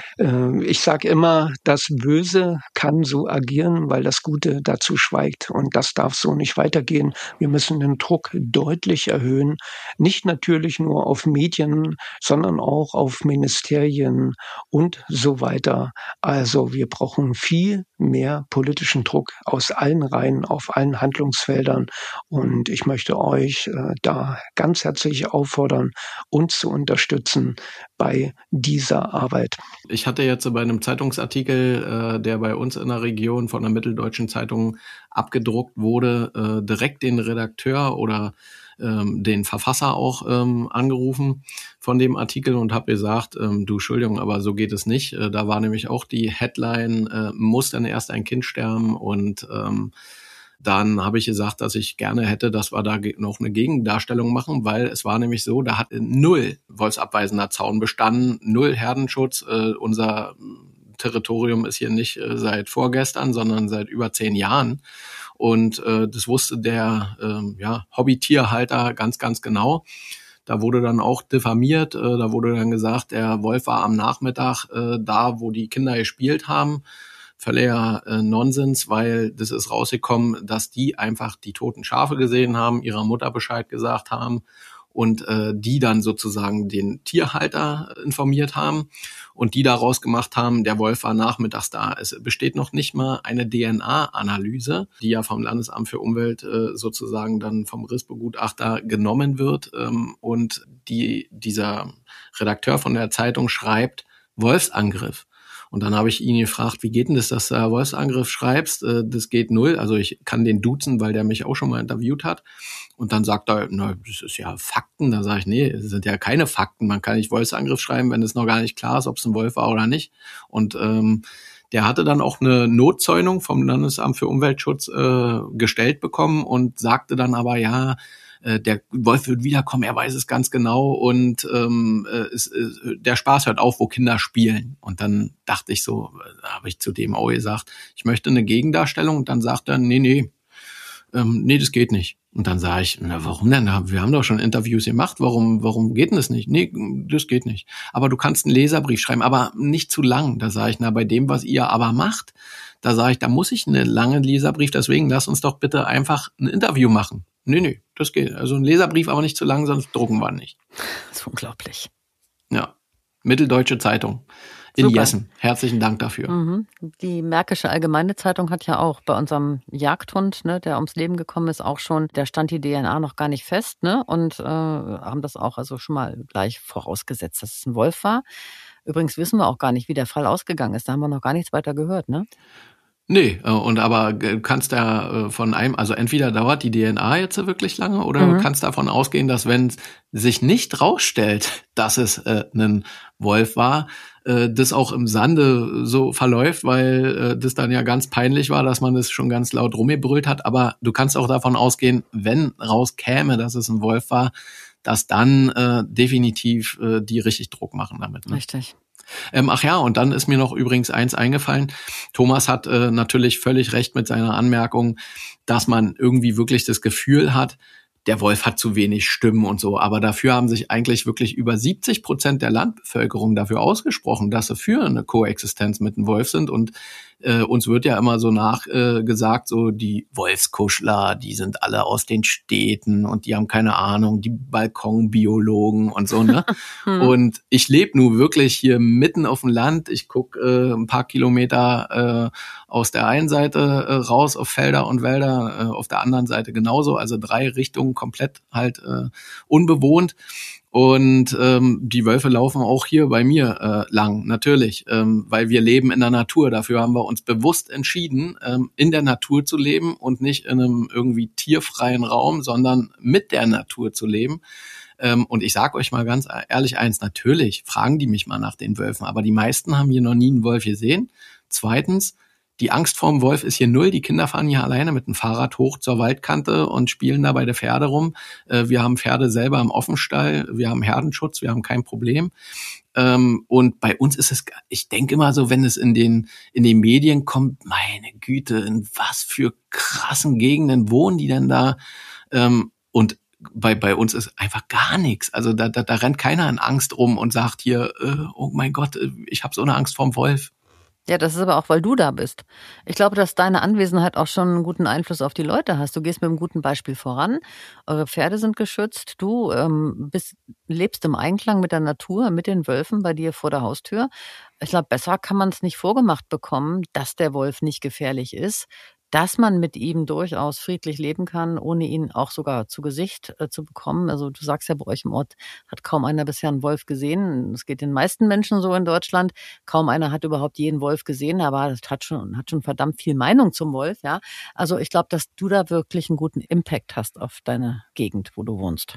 Äh, ich sage immer, das Böse kann so agieren, weil das Gute dazu schweigt. Und das darf so nicht weitergehen. Wir müssen den Druck deutlich erhöhen. Nicht natürlich nur auf Medien, sondern auch auf Ministerien und so weiter. Also wir brauchen viel mehr politischen Druck aus allen Reihen, auf allen Handlungsfeldern. Und ich möchte euch äh, da ganz herzlich auffordern, uns zu unterstützen bei dieser Arbeit. Ich hatte jetzt bei einem Zeitungsartikel, äh, der bei uns in der Region von der Mitteldeutschen Zeitung abgedruckt wurde, äh, direkt den Redakteur oder ähm, den Verfasser auch ähm, angerufen von dem Artikel und habe gesagt, ähm, du, Entschuldigung, aber so geht es nicht. Äh, da war nämlich auch die Headline, äh, muss dann erst ein Kind sterben und ähm, dann habe ich gesagt, dass ich gerne hätte, dass wir da noch eine Gegendarstellung machen, weil es war nämlich so, da hat null wolfsabweisender Zaun bestanden, null Herdenschutz. Äh, unser Territorium ist hier nicht äh, seit vorgestern, sondern seit über zehn Jahren. Und äh, das wusste der äh, ja, Hobby-Tierhalter ganz, ganz genau. Da wurde dann auch diffamiert, äh, da wurde dann gesagt, der Wolf war am Nachmittag äh, da, wo die Kinder gespielt haben. Völliger äh, Nonsens, weil das ist rausgekommen, dass die einfach die toten Schafe gesehen haben, ihrer Mutter Bescheid gesagt haben und äh, die dann sozusagen den Tierhalter informiert haben und die daraus gemacht haben, der Wolf war nachmittags da. Es besteht noch nicht mal eine D N A-Analyse, die ja vom Landesamt für Umwelt äh, sozusagen dann vom Rissbegutachter genommen wird ähm, und die dieser Redakteur von der Zeitung schreibt, Wolfsangriff. Und dann habe ich ihn gefragt, wie geht denn das, dass du Wolfsangriff schreibst? Das geht null. Also ich kann den duzen, weil der mich auch schon mal interviewt hat. Und dann sagt er, na, das ist ja Fakten. Da sage ich, nee, das sind ja keine Fakten. Man kann nicht Wolfsangriff schreiben, wenn es noch gar nicht klar ist, ob es ein Wolf war oder nicht. Und ähm, der hatte dann auch eine Notzäunung vom Landesamt für Umweltschutz äh, gestellt bekommen und sagte dann aber, ja, der Wolf wird wiederkommen, er weiß es ganz genau und ähm, es, es, der Spaß hört auf, wo Kinder spielen. Und dann dachte ich so, da habe ich zu dem auch gesagt, ich möchte eine Gegendarstellung und dann sagt er, nee, nee, ähm, nee, das geht nicht. Und dann sage ich, na warum denn? Wir haben doch schon Interviews gemacht, warum warum geht denn das nicht? Nee, das geht nicht. Aber du kannst einen Leserbrief schreiben, aber nicht zu lang. Da sage ich, na bei dem, was ihr aber macht, da sage ich, da muss ich einen langen Leserbrief, deswegen lass uns doch bitte einfach ein Interview machen. Nee, nee, das geht. Also ein Leserbrief, aber nicht zu lang, sonst drucken wir nicht. Das ist unglaublich. Ja, Mitteldeutsche Zeitung in Super. Jessen. Herzlichen Dank dafür. Mhm. Die Märkische Allgemeine Zeitung hat ja auch bei unserem Jagdhund, ne, der ums Leben gekommen ist, auch schon, da stand die D N A noch gar nicht fest, ne, und äh, haben das auch also schon mal gleich vorausgesetzt, dass es ein Wolf war. Übrigens wissen wir auch gar nicht, wie der Fall ausgegangen ist. Da haben wir noch gar nichts weiter gehört, ne? Nee, und aber kannst da von einem, also entweder dauert die D N A jetzt wirklich lange oder Mhm. du kannst davon ausgehen, dass wenn sich nicht rausstellt, dass es äh, ein Wolf war, äh, das auch im Sande so verläuft, weil äh, das dann ja ganz peinlich war, dass man das schon ganz laut rumgebrüllt hat. Aber du kannst auch davon ausgehen, wenn rauskäme, dass es ein Wolf war, dass dann äh, definitiv äh, die richtig Druck machen damit. Ne? Richtig. Ähm, ach ja, und dann ist mir noch übrigens eins eingefallen. Thomas hat äh, natürlich völlig recht mit seiner Anmerkung, dass man irgendwie wirklich das Gefühl hat, der Wolf hat zu wenig Stimmen und so. Aber dafür haben sich eigentlich wirklich über siebzig Prozent der Landbevölkerung dafür ausgesprochen, dass sie für eine Koexistenz mit dem Wolf sind. Und äh, uns wird ja immer so nachgesagt, äh, so die Wolfskuschler, die sind alle aus den Städten und die haben keine Ahnung, die Balkonbiologen und so, ne? Hm. Und ich lebe nun wirklich hier mitten auf dem Land. Ich gucke äh, ein paar Kilometer äh, aus der einen Seite äh, raus auf Felder und Wälder, äh, auf der anderen Seite genauso. Also drei Richtungen komplett halt äh, unbewohnt. Und ähm, die Wölfe laufen auch hier bei mir äh, lang, natürlich, ähm, weil wir leben in der Natur. Dafür haben wir uns bewusst entschieden, ähm, in der Natur zu leben und nicht in einem irgendwie tierfreien Raum, sondern mit der Natur zu leben. Ähm, und ich sage euch mal ganz ehrlich eins, natürlich fragen die mich mal nach den Wölfen, aber die meisten haben hier noch nie einen Wolf gesehen. Zweitens, die Angst vorm Wolf ist hier null. Die Kinder fahren hier alleine mit dem Fahrrad hoch zur Waldkante und spielen da bei der Pferde rum. Äh, wir haben Pferde selber im Offenstall. Wir haben Herdenschutz. Wir haben kein Problem. Ähm, und bei uns ist es, ich denke immer so, wenn es in den, in den Medien kommt, meine Güte, in was für krassen Gegenden wohnen die denn da? Ähm, und bei, bei uns ist einfach gar nichts. Also da, da, da rennt keiner in Angst rum und sagt hier, äh, oh mein Gott, ich habe so eine Angst vorm Wolf. Ja, das ist aber auch, weil du da bist. Ich glaube, dass deine Anwesenheit auch schon einen guten Einfluss auf die Leute hast. Du gehst mit einem guten Beispiel voran. Eure Pferde sind geschützt. Du ähm, bist, lebst im Einklang mit der Natur, mit den Wölfen bei dir vor der Haustür. Ich glaube, besser kann man es nicht vorgemacht bekommen, dass der Wolf nicht gefährlich ist, dass man mit ihm durchaus friedlich leben kann, ohne ihn auch sogar zu Gesicht äh, zu bekommen. Also du sagst ja, bei euch im Ort hat kaum einer bisher einen Wolf gesehen. Es geht den meisten Menschen so in Deutschland. Kaum einer hat überhaupt jeden Wolf gesehen, aber das hat schon, hat schon verdammt viel Meinung zum Wolf. Ja, also ich glaube, dass du da wirklich einen guten Impact hast auf deine Gegend, wo du wohnst.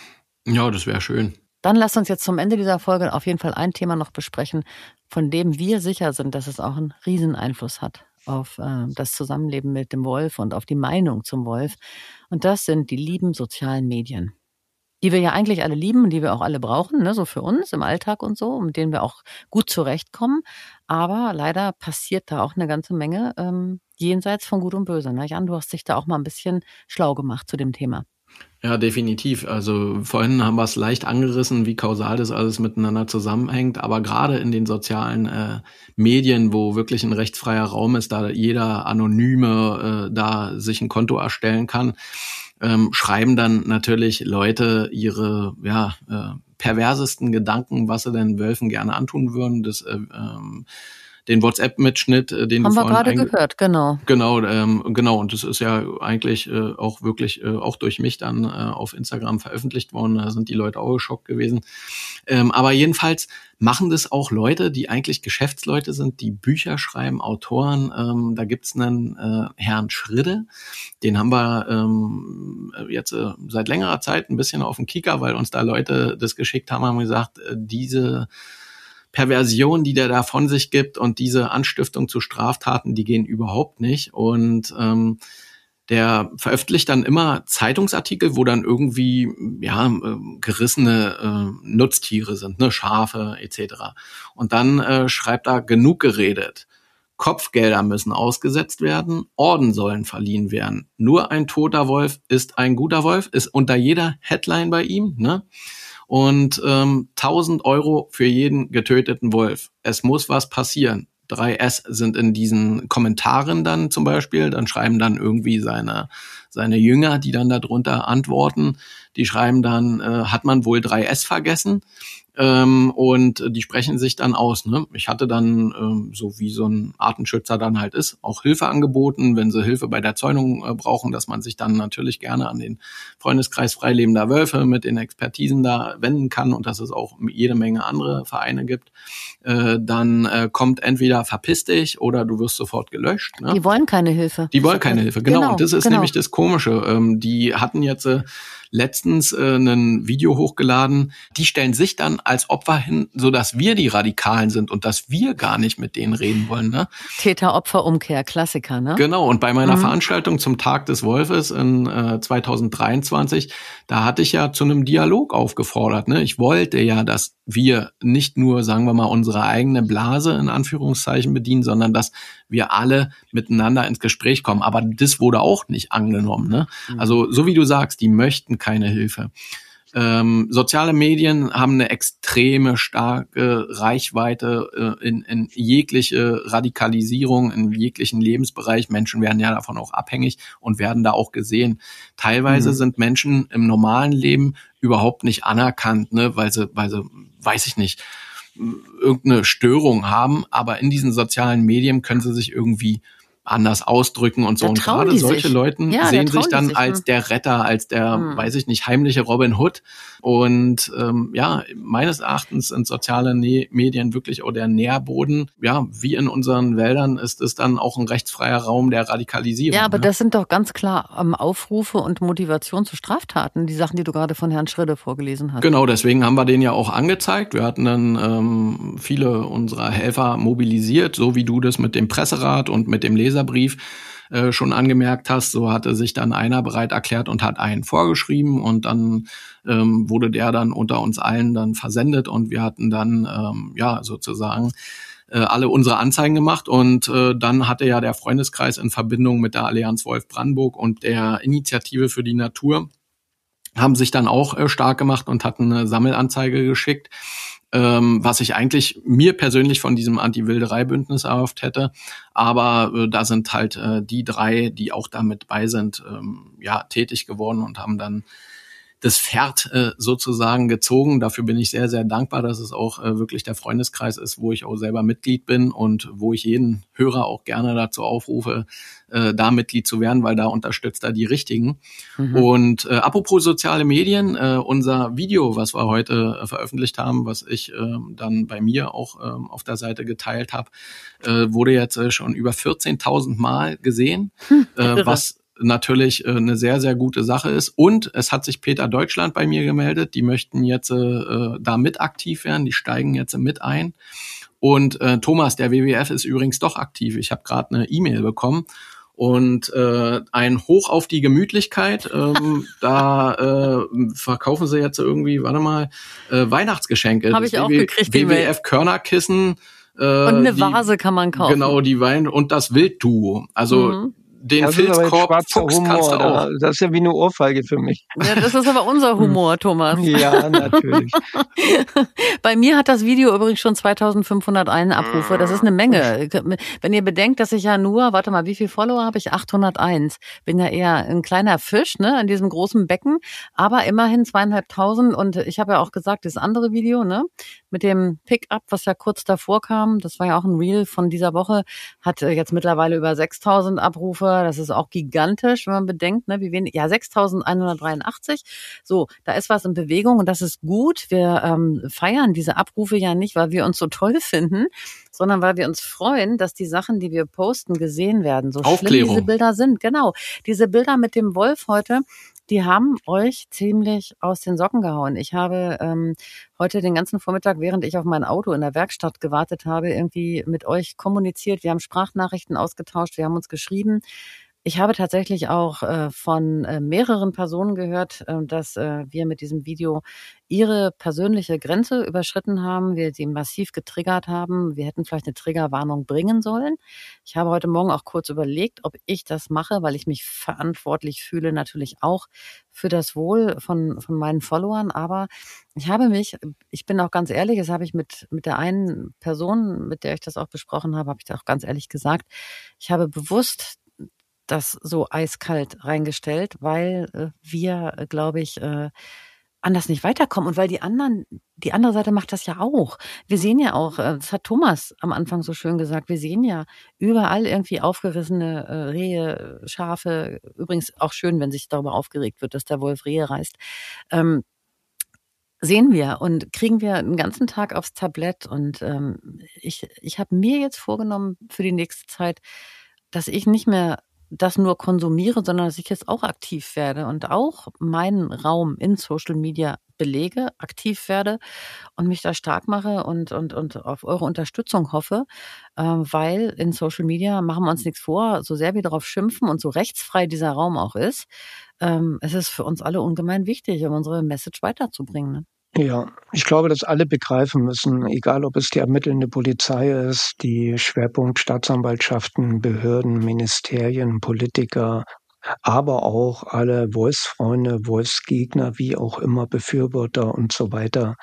Ja, das wäre schön. Dann lass uns jetzt zum Ende dieser Folge auf jeden Fall ein Thema noch besprechen, von dem wir sicher sind, dass es auch einen riesen Einfluss hat auf äh, das Zusammenleben mit dem Wolf und auf die Meinung zum Wolf. Und das sind die lieben sozialen Medien, die wir ja eigentlich alle lieben und die wir auch alle brauchen, ne, so für uns im Alltag und so, mit denen wir auch gut zurechtkommen. Aber leider passiert da auch eine ganze Menge ähm, jenseits von Gut und Böse. Ne? Jan, du hast dich da auch mal ein bisschen schlau gemacht zu dem Thema. Ja, definitiv. Also vorhin haben wir es leicht angerissen, wie kausal das alles miteinander zusammenhängt. Aber gerade in den sozialen äh, Medien, wo wirklich ein rechtsfreier Raum ist, da jeder Anonyme äh, da sich ein Konto erstellen kann, ähm, schreiben dann natürlich Leute ihre ja äh, perversesten Gedanken, was sie denn Wölfen gerne antun würden. Das äh, ähm, den WhatsApp-Mitschnitt, den haben du wir gerade einge- gehört, genau. Genau, ähm, genau. Und das ist ja eigentlich äh, auch wirklich äh, auch durch mich dann äh, auf Instagram veröffentlicht worden. Da sind die Leute auch geschockt gewesen. Ähm, aber jedenfalls machen das auch Leute, die eigentlich Geschäftsleute sind, die Bücher schreiben, Autoren. Ähm, da gibt's einen äh, Herrn Schridde, den haben wir ähm, jetzt äh, seit längerer Zeit ein bisschen auf dem Kicker, weil uns da Leute das geschickt haben, haben gesagt, äh, diese Perversion, die der da von sich gibt und diese Anstiftung zu Straftaten, die gehen überhaupt nicht. Und ähm, der veröffentlicht dann immer Zeitungsartikel, wo dann irgendwie ja gerissene äh, Nutztiere sind, ne, Schafe et cetera. Und dann äh, schreibt er, genug geredet. Kopfgelder müssen ausgesetzt werden, Orden sollen verliehen werden. Nur ein toter Wolf ist ein guter Wolf, ist unter jeder Headline bei ihm, ne? Und ähm, tausend Euro für jeden getöteten Wolf. Es muss was passieren. drei S sind in diesen Kommentaren dann zum Beispiel. Dann schreiben dann irgendwie seine seine Jünger, die dann darunter antworten. Die schreiben dann, äh, hat man wohl drei S vergessen? Ähm, und die sprechen sich dann aus. Ne? Ich hatte dann, ähm, so wie so ein Artenschützer dann halt ist, auch Hilfe angeboten, wenn sie Hilfe bei der Zäunung äh, brauchen, dass man sich dann natürlich gerne an den Freundeskreis Freilebender Wölfe mit den Expertisen da wenden kann und dass es auch jede Menge andere Vereine gibt. Äh, dann äh, kommt entweder verpiss dich oder du wirst sofort gelöscht. Ne? Die wollen keine Hilfe. Die wollen keine Hilfe, genau. genau und das ist genau. nämlich das Komische. Ähm, die hatten jetzt äh, letztens äh, ein Video hochgeladen. Die stellen sich dann als Opfer hin, so dass wir die Radikalen sind und dass wir gar nicht mit denen reden wollen. Ne? Täter-Opfer-Umkehr, Klassiker, ne? Genau. Und bei meiner mhm. Veranstaltung zum Tag des Wolfes in äh, zwanzig dreiundzwanzig, da hatte ich ja zu einem Dialog aufgefordert. Ne? Ich wollte ja, dass wir nicht nur, sagen wir mal, unsere eigene Blase in Anführungszeichen bedienen, sondern dass wir alle miteinander ins Gespräch kommen. Aber das wurde auch nicht angenommen. Ne? Mhm. Also so wie du sagst, die möchten keine Hilfe. Ähm, soziale Medien haben eine extreme starke Reichweite äh, in, in jegliche Radikalisierung, in jeglichen Lebensbereich. Menschen werden ja davon auch abhängig und werden da auch gesehen. Teilweise mhm. sind Menschen im normalen Leben überhaupt nicht anerkannt, ne, weil sie, weil sie, weiß ich nicht, irgendeine Störung haben, aber in diesen sozialen Medien können sie sich irgendwie anders ausdrücken und so. Da und gerade solche sich. Leute ja, sehen sich dann sich, als ne? der Retter, als der, hm. weiß ich nicht, heimliche Robin Hood. Und ähm, ja, meines Erachtens sind soziale ne- Medien wirklich auch der Nährboden. Ja, wie in unseren Wäldern ist es dann auch ein rechtsfreier Raum der Radikalisierung. Ja, aber ne? das sind doch ganz klar ähm, Aufrufe und Motivation zu Straftaten, die Sachen, die du gerade von Herrn Schridde vorgelesen hast. Genau, deswegen haben wir den ja auch angezeigt. Wir hatten dann ähm, viele unserer Helfer mobilisiert, so wie du das mit dem Presserat und mit dem Leserbrief äh, schon angemerkt hast. So hatte sich dann einer bereit erklärt und hat einen vorgeschrieben und dann ähm, wurde der dann unter uns allen dann versendet und wir hatten dann ähm, ja sozusagen äh, alle unsere Anzeigen gemacht und äh, dann hatte ja der Freundeskreis in Verbindung mit der Allianz Wolf Brandenburg und der Initiative für die Natur haben sich dann auch äh, stark gemacht und hatten eine Sammelanzeige geschickt, ähm, was ich eigentlich mir persönlich von diesem Anti-Wilderei-Bündnis erhofft hätte. Aber äh, da sind halt äh, die drei, die auch damit bei sind, ähm, ja tätig geworden und haben dann das Pferd äh, sozusagen gezogen. Dafür bin ich sehr, sehr dankbar, dass es auch äh, wirklich der Freundeskreis ist, wo ich auch selber Mitglied bin und wo ich jeden Hörer auch gerne dazu aufrufe, äh, da Mitglied zu werden, weil da unterstützt er die Richtigen. Mhm. Und äh, apropos soziale Medien, äh, unser Video, was wir heute äh, veröffentlicht haben, was ich äh, dann bei mir auch äh, auf der Seite geteilt habe, äh, wurde jetzt äh, schon über vierzehntausend Mal gesehen, hm, äh, was natürlich äh, eine sehr, sehr gute Sache ist. Und es hat sich Peter Deutschland bei mir gemeldet. Die möchten jetzt äh, da mit aktiv werden. Die steigen jetzt mit ein. Und äh, Thomas, der W W F, ist übrigens doch aktiv. Ich habe gerade eine E-Mail bekommen. Und äh, ein Hoch auf die Gemütlichkeit. Ähm, da äh, verkaufen sie jetzt irgendwie, warte mal, äh, Weihnachtsgeschenke. Habe ich auch w- gekriegt. W W F-Körnerkissen. Äh, und eine die, Vase kann man kaufen. Genau, die Wein und das Wildduo. Also mhm. den das Filzkorb Fuchs Humor, kannst du auch. Das ist ja wie eine Ohrfeige für mich. Ja, das ist aber unser Humor, Thomas. Ja, natürlich. Bei mir hat das Video übrigens schon zweitausendfünfhunderteins Abrufe. Das ist eine Menge. Wenn ihr bedenkt, dass ich ja nur, warte mal, wie viele Follower habe ich? achthunderteins. Bin ja eher ein kleiner Fisch, ne, in diesem großen Becken. Aber immerhin zweieinhalbtausend. Und ich habe ja auch gesagt, das andere Video, ne, mit dem Pickup, was ja kurz davor kam, das war ja auch ein Reel von dieser Woche, hat jetzt mittlerweile über sechstausend Abrufe. Das ist auch gigantisch, wenn man bedenkt, ne, wie wenig, ja, sechstausendeinhundertdreiundachtzig. So, da ist was in Bewegung und das ist gut. Wir ähm, feiern diese Abrufe ja nicht, weil wir uns so toll finden, sondern weil wir uns freuen, dass die Sachen, die wir posten, gesehen werden. So schlimm diese Bilder sind. Genau. Diese Bilder mit dem Wolf heute, die haben euch ziemlich aus den Socken gehauen. Ich habe ähm, heute den ganzen Vormittag, während ich auf mein Auto in der Werkstatt gewartet habe, irgendwie mit euch kommuniziert. Wir haben Sprachnachrichten ausgetauscht, wir haben uns geschrieben. Ich habe tatsächlich auch äh, von äh, mehreren Personen gehört, äh, dass äh, wir mit diesem Video ihre persönliche Grenze überschritten haben, wir sie massiv getriggert haben. Wir hätten vielleicht eine Triggerwarnung bringen sollen. Ich habe heute Morgen auch kurz überlegt, ob ich das mache, weil ich mich verantwortlich fühle, natürlich auch für das Wohl von von meinen Followern. Aber ich habe mich, ich bin auch ganz ehrlich, das habe ich mit mit der einen Person, mit der ich das auch besprochen habe, habe ich das auch ganz ehrlich gesagt, ich habe bewusst das so eiskalt reingestellt, weil äh, wir, äh, glaube ich, äh, anders nicht weiterkommen und weil die anderen, die andere Seite macht das ja auch. Wir sehen ja auch, äh, das hat Thomas am Anfang so schön gesagt, wir sehen ja überall irgendwie aufgerissene äh, Rehe, Schafe, übrigens auch schön, wenn sich darüber aufgeregt wird, dass der Wolf Rehe reißt. Ähm, sehen wir und kriegen wir einen ganzen Tag aufs Tablett und ähm, ich, ich habe mir jetzt vorgenommen für die nächste Zeit, dass ich nicht mehr das nur konsumiere, sondern dass ich jetzt auch aktiv werde und auch meinen Raum in Social Media belege, aktiv werde und mich da stark mache und und und auf eure Unterstützung hoffe, äh, weil in Social Media machen wir uns nichts vor, so sehr wir darauf schimpfen und so rechtsfrei dieser Raum auch ist, ähm, es ist für uns alle ungemein wichtig, um unsere Message weiterzubringen. Ne? Ja, ich glaube, dass alle begreifen müssen, egal ob es die ermittelnde Polizei ist, die Schwerpunktstaatsanwaltschaften, Behörden, Ministerien, Politiker, aber auch alle Wolfsfreunde, Wolfsgegner, wie auch immer, Befürworter und so weiter.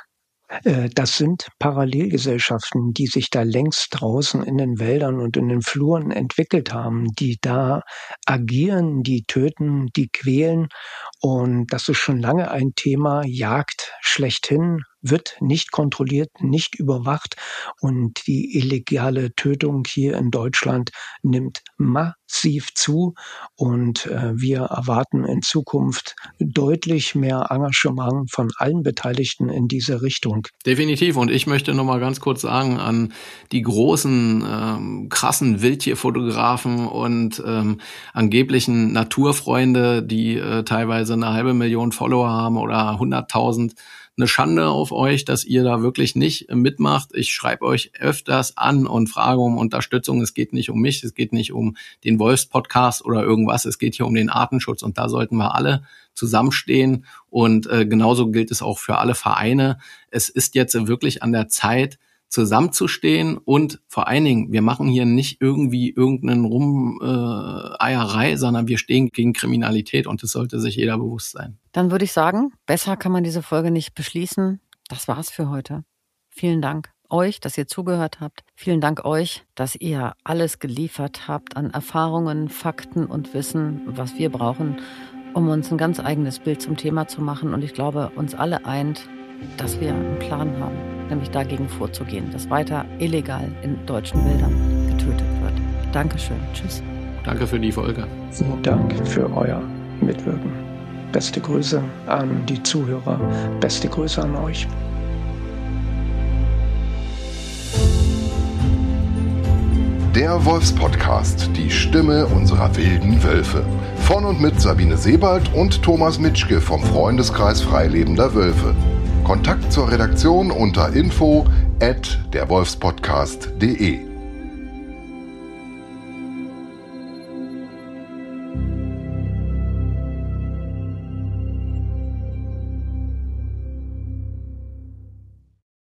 Das sind Parallelgesellschaften, die sich da längst draußen in den Wäldern und in den Fluren entwickelt haben, die da agieren, die töten, die quälen. Und das ist schon lange ein Thema. Jagd schlechthin wird nicht kontrolliert, nicht überwacht. Und die illegale Tötung hier in Deutschland nimmt massiv zu. Und äh, wir erwarten in Zukunft deutlich mehr Engagement von allen Beteiligten in diese Richtung. Definitiv. Und ich möchte noch mal ganz kurz sagen an die großen, ähm, krassen Wildtierfotografen und ähm, angeblichen Naturfreunde, die äh, teilweise eine halbe Million Follower haben oder hunderttausend. Eine Schande auf euch, dass ihr da wirklich nicht mitmacht. Ich schreibe euch öfters an und frage um Unterstützung. Es geht nicht um mich, es geht nicht um den Wolfs-Podcast oder irgendwas. Es geht hier um den Artenschutz und da sollten wir alle zusammenstehen. Und äh, genauso gilt es auch für alle Vereine. Es ist jetzt wirklich an der Zeit, zusammenzustehen und vor allen Dingen, wir machen hier nicht irgendwie irgendeinen Rumeierei, äh, sondern wir stehen gegen Kriminalität und das sollte sich jeder bewusst sein. Dann würde ich sagen, besser kann man diese Folge nicht beschließen. Das war's für heute. Vielen Dank euch, dass ihr zugehört habt. Vielen Dank euch, dass ihr alles geliefert habt an Erfahrungen, Fakten und Wissen, was wir brauchen, um uns ein ganz eigenes Bild zum Thema zu machen. Und ich glaube, uns alle eint, dass wir einen Plan haben, nämlich dagegen vorzugehen, dass weiter illegal in deutschen Wäldern getötet wird. Dankeschön. Tschüss. Danke für die Folge. Vielen Dank für euer Mitwirken. Beste Grüße an die Zuhörer. Beste Grüße an euch. Der Wolfs-Podcast, die Stimme unserer wilden Wölfe. Von und mit Sabine Sebald und Thomas Mitschke vom Freundeskreis Freilebender Wölfe. Kontakt zur Redaktion unter info at der wolfspodcast punkt de.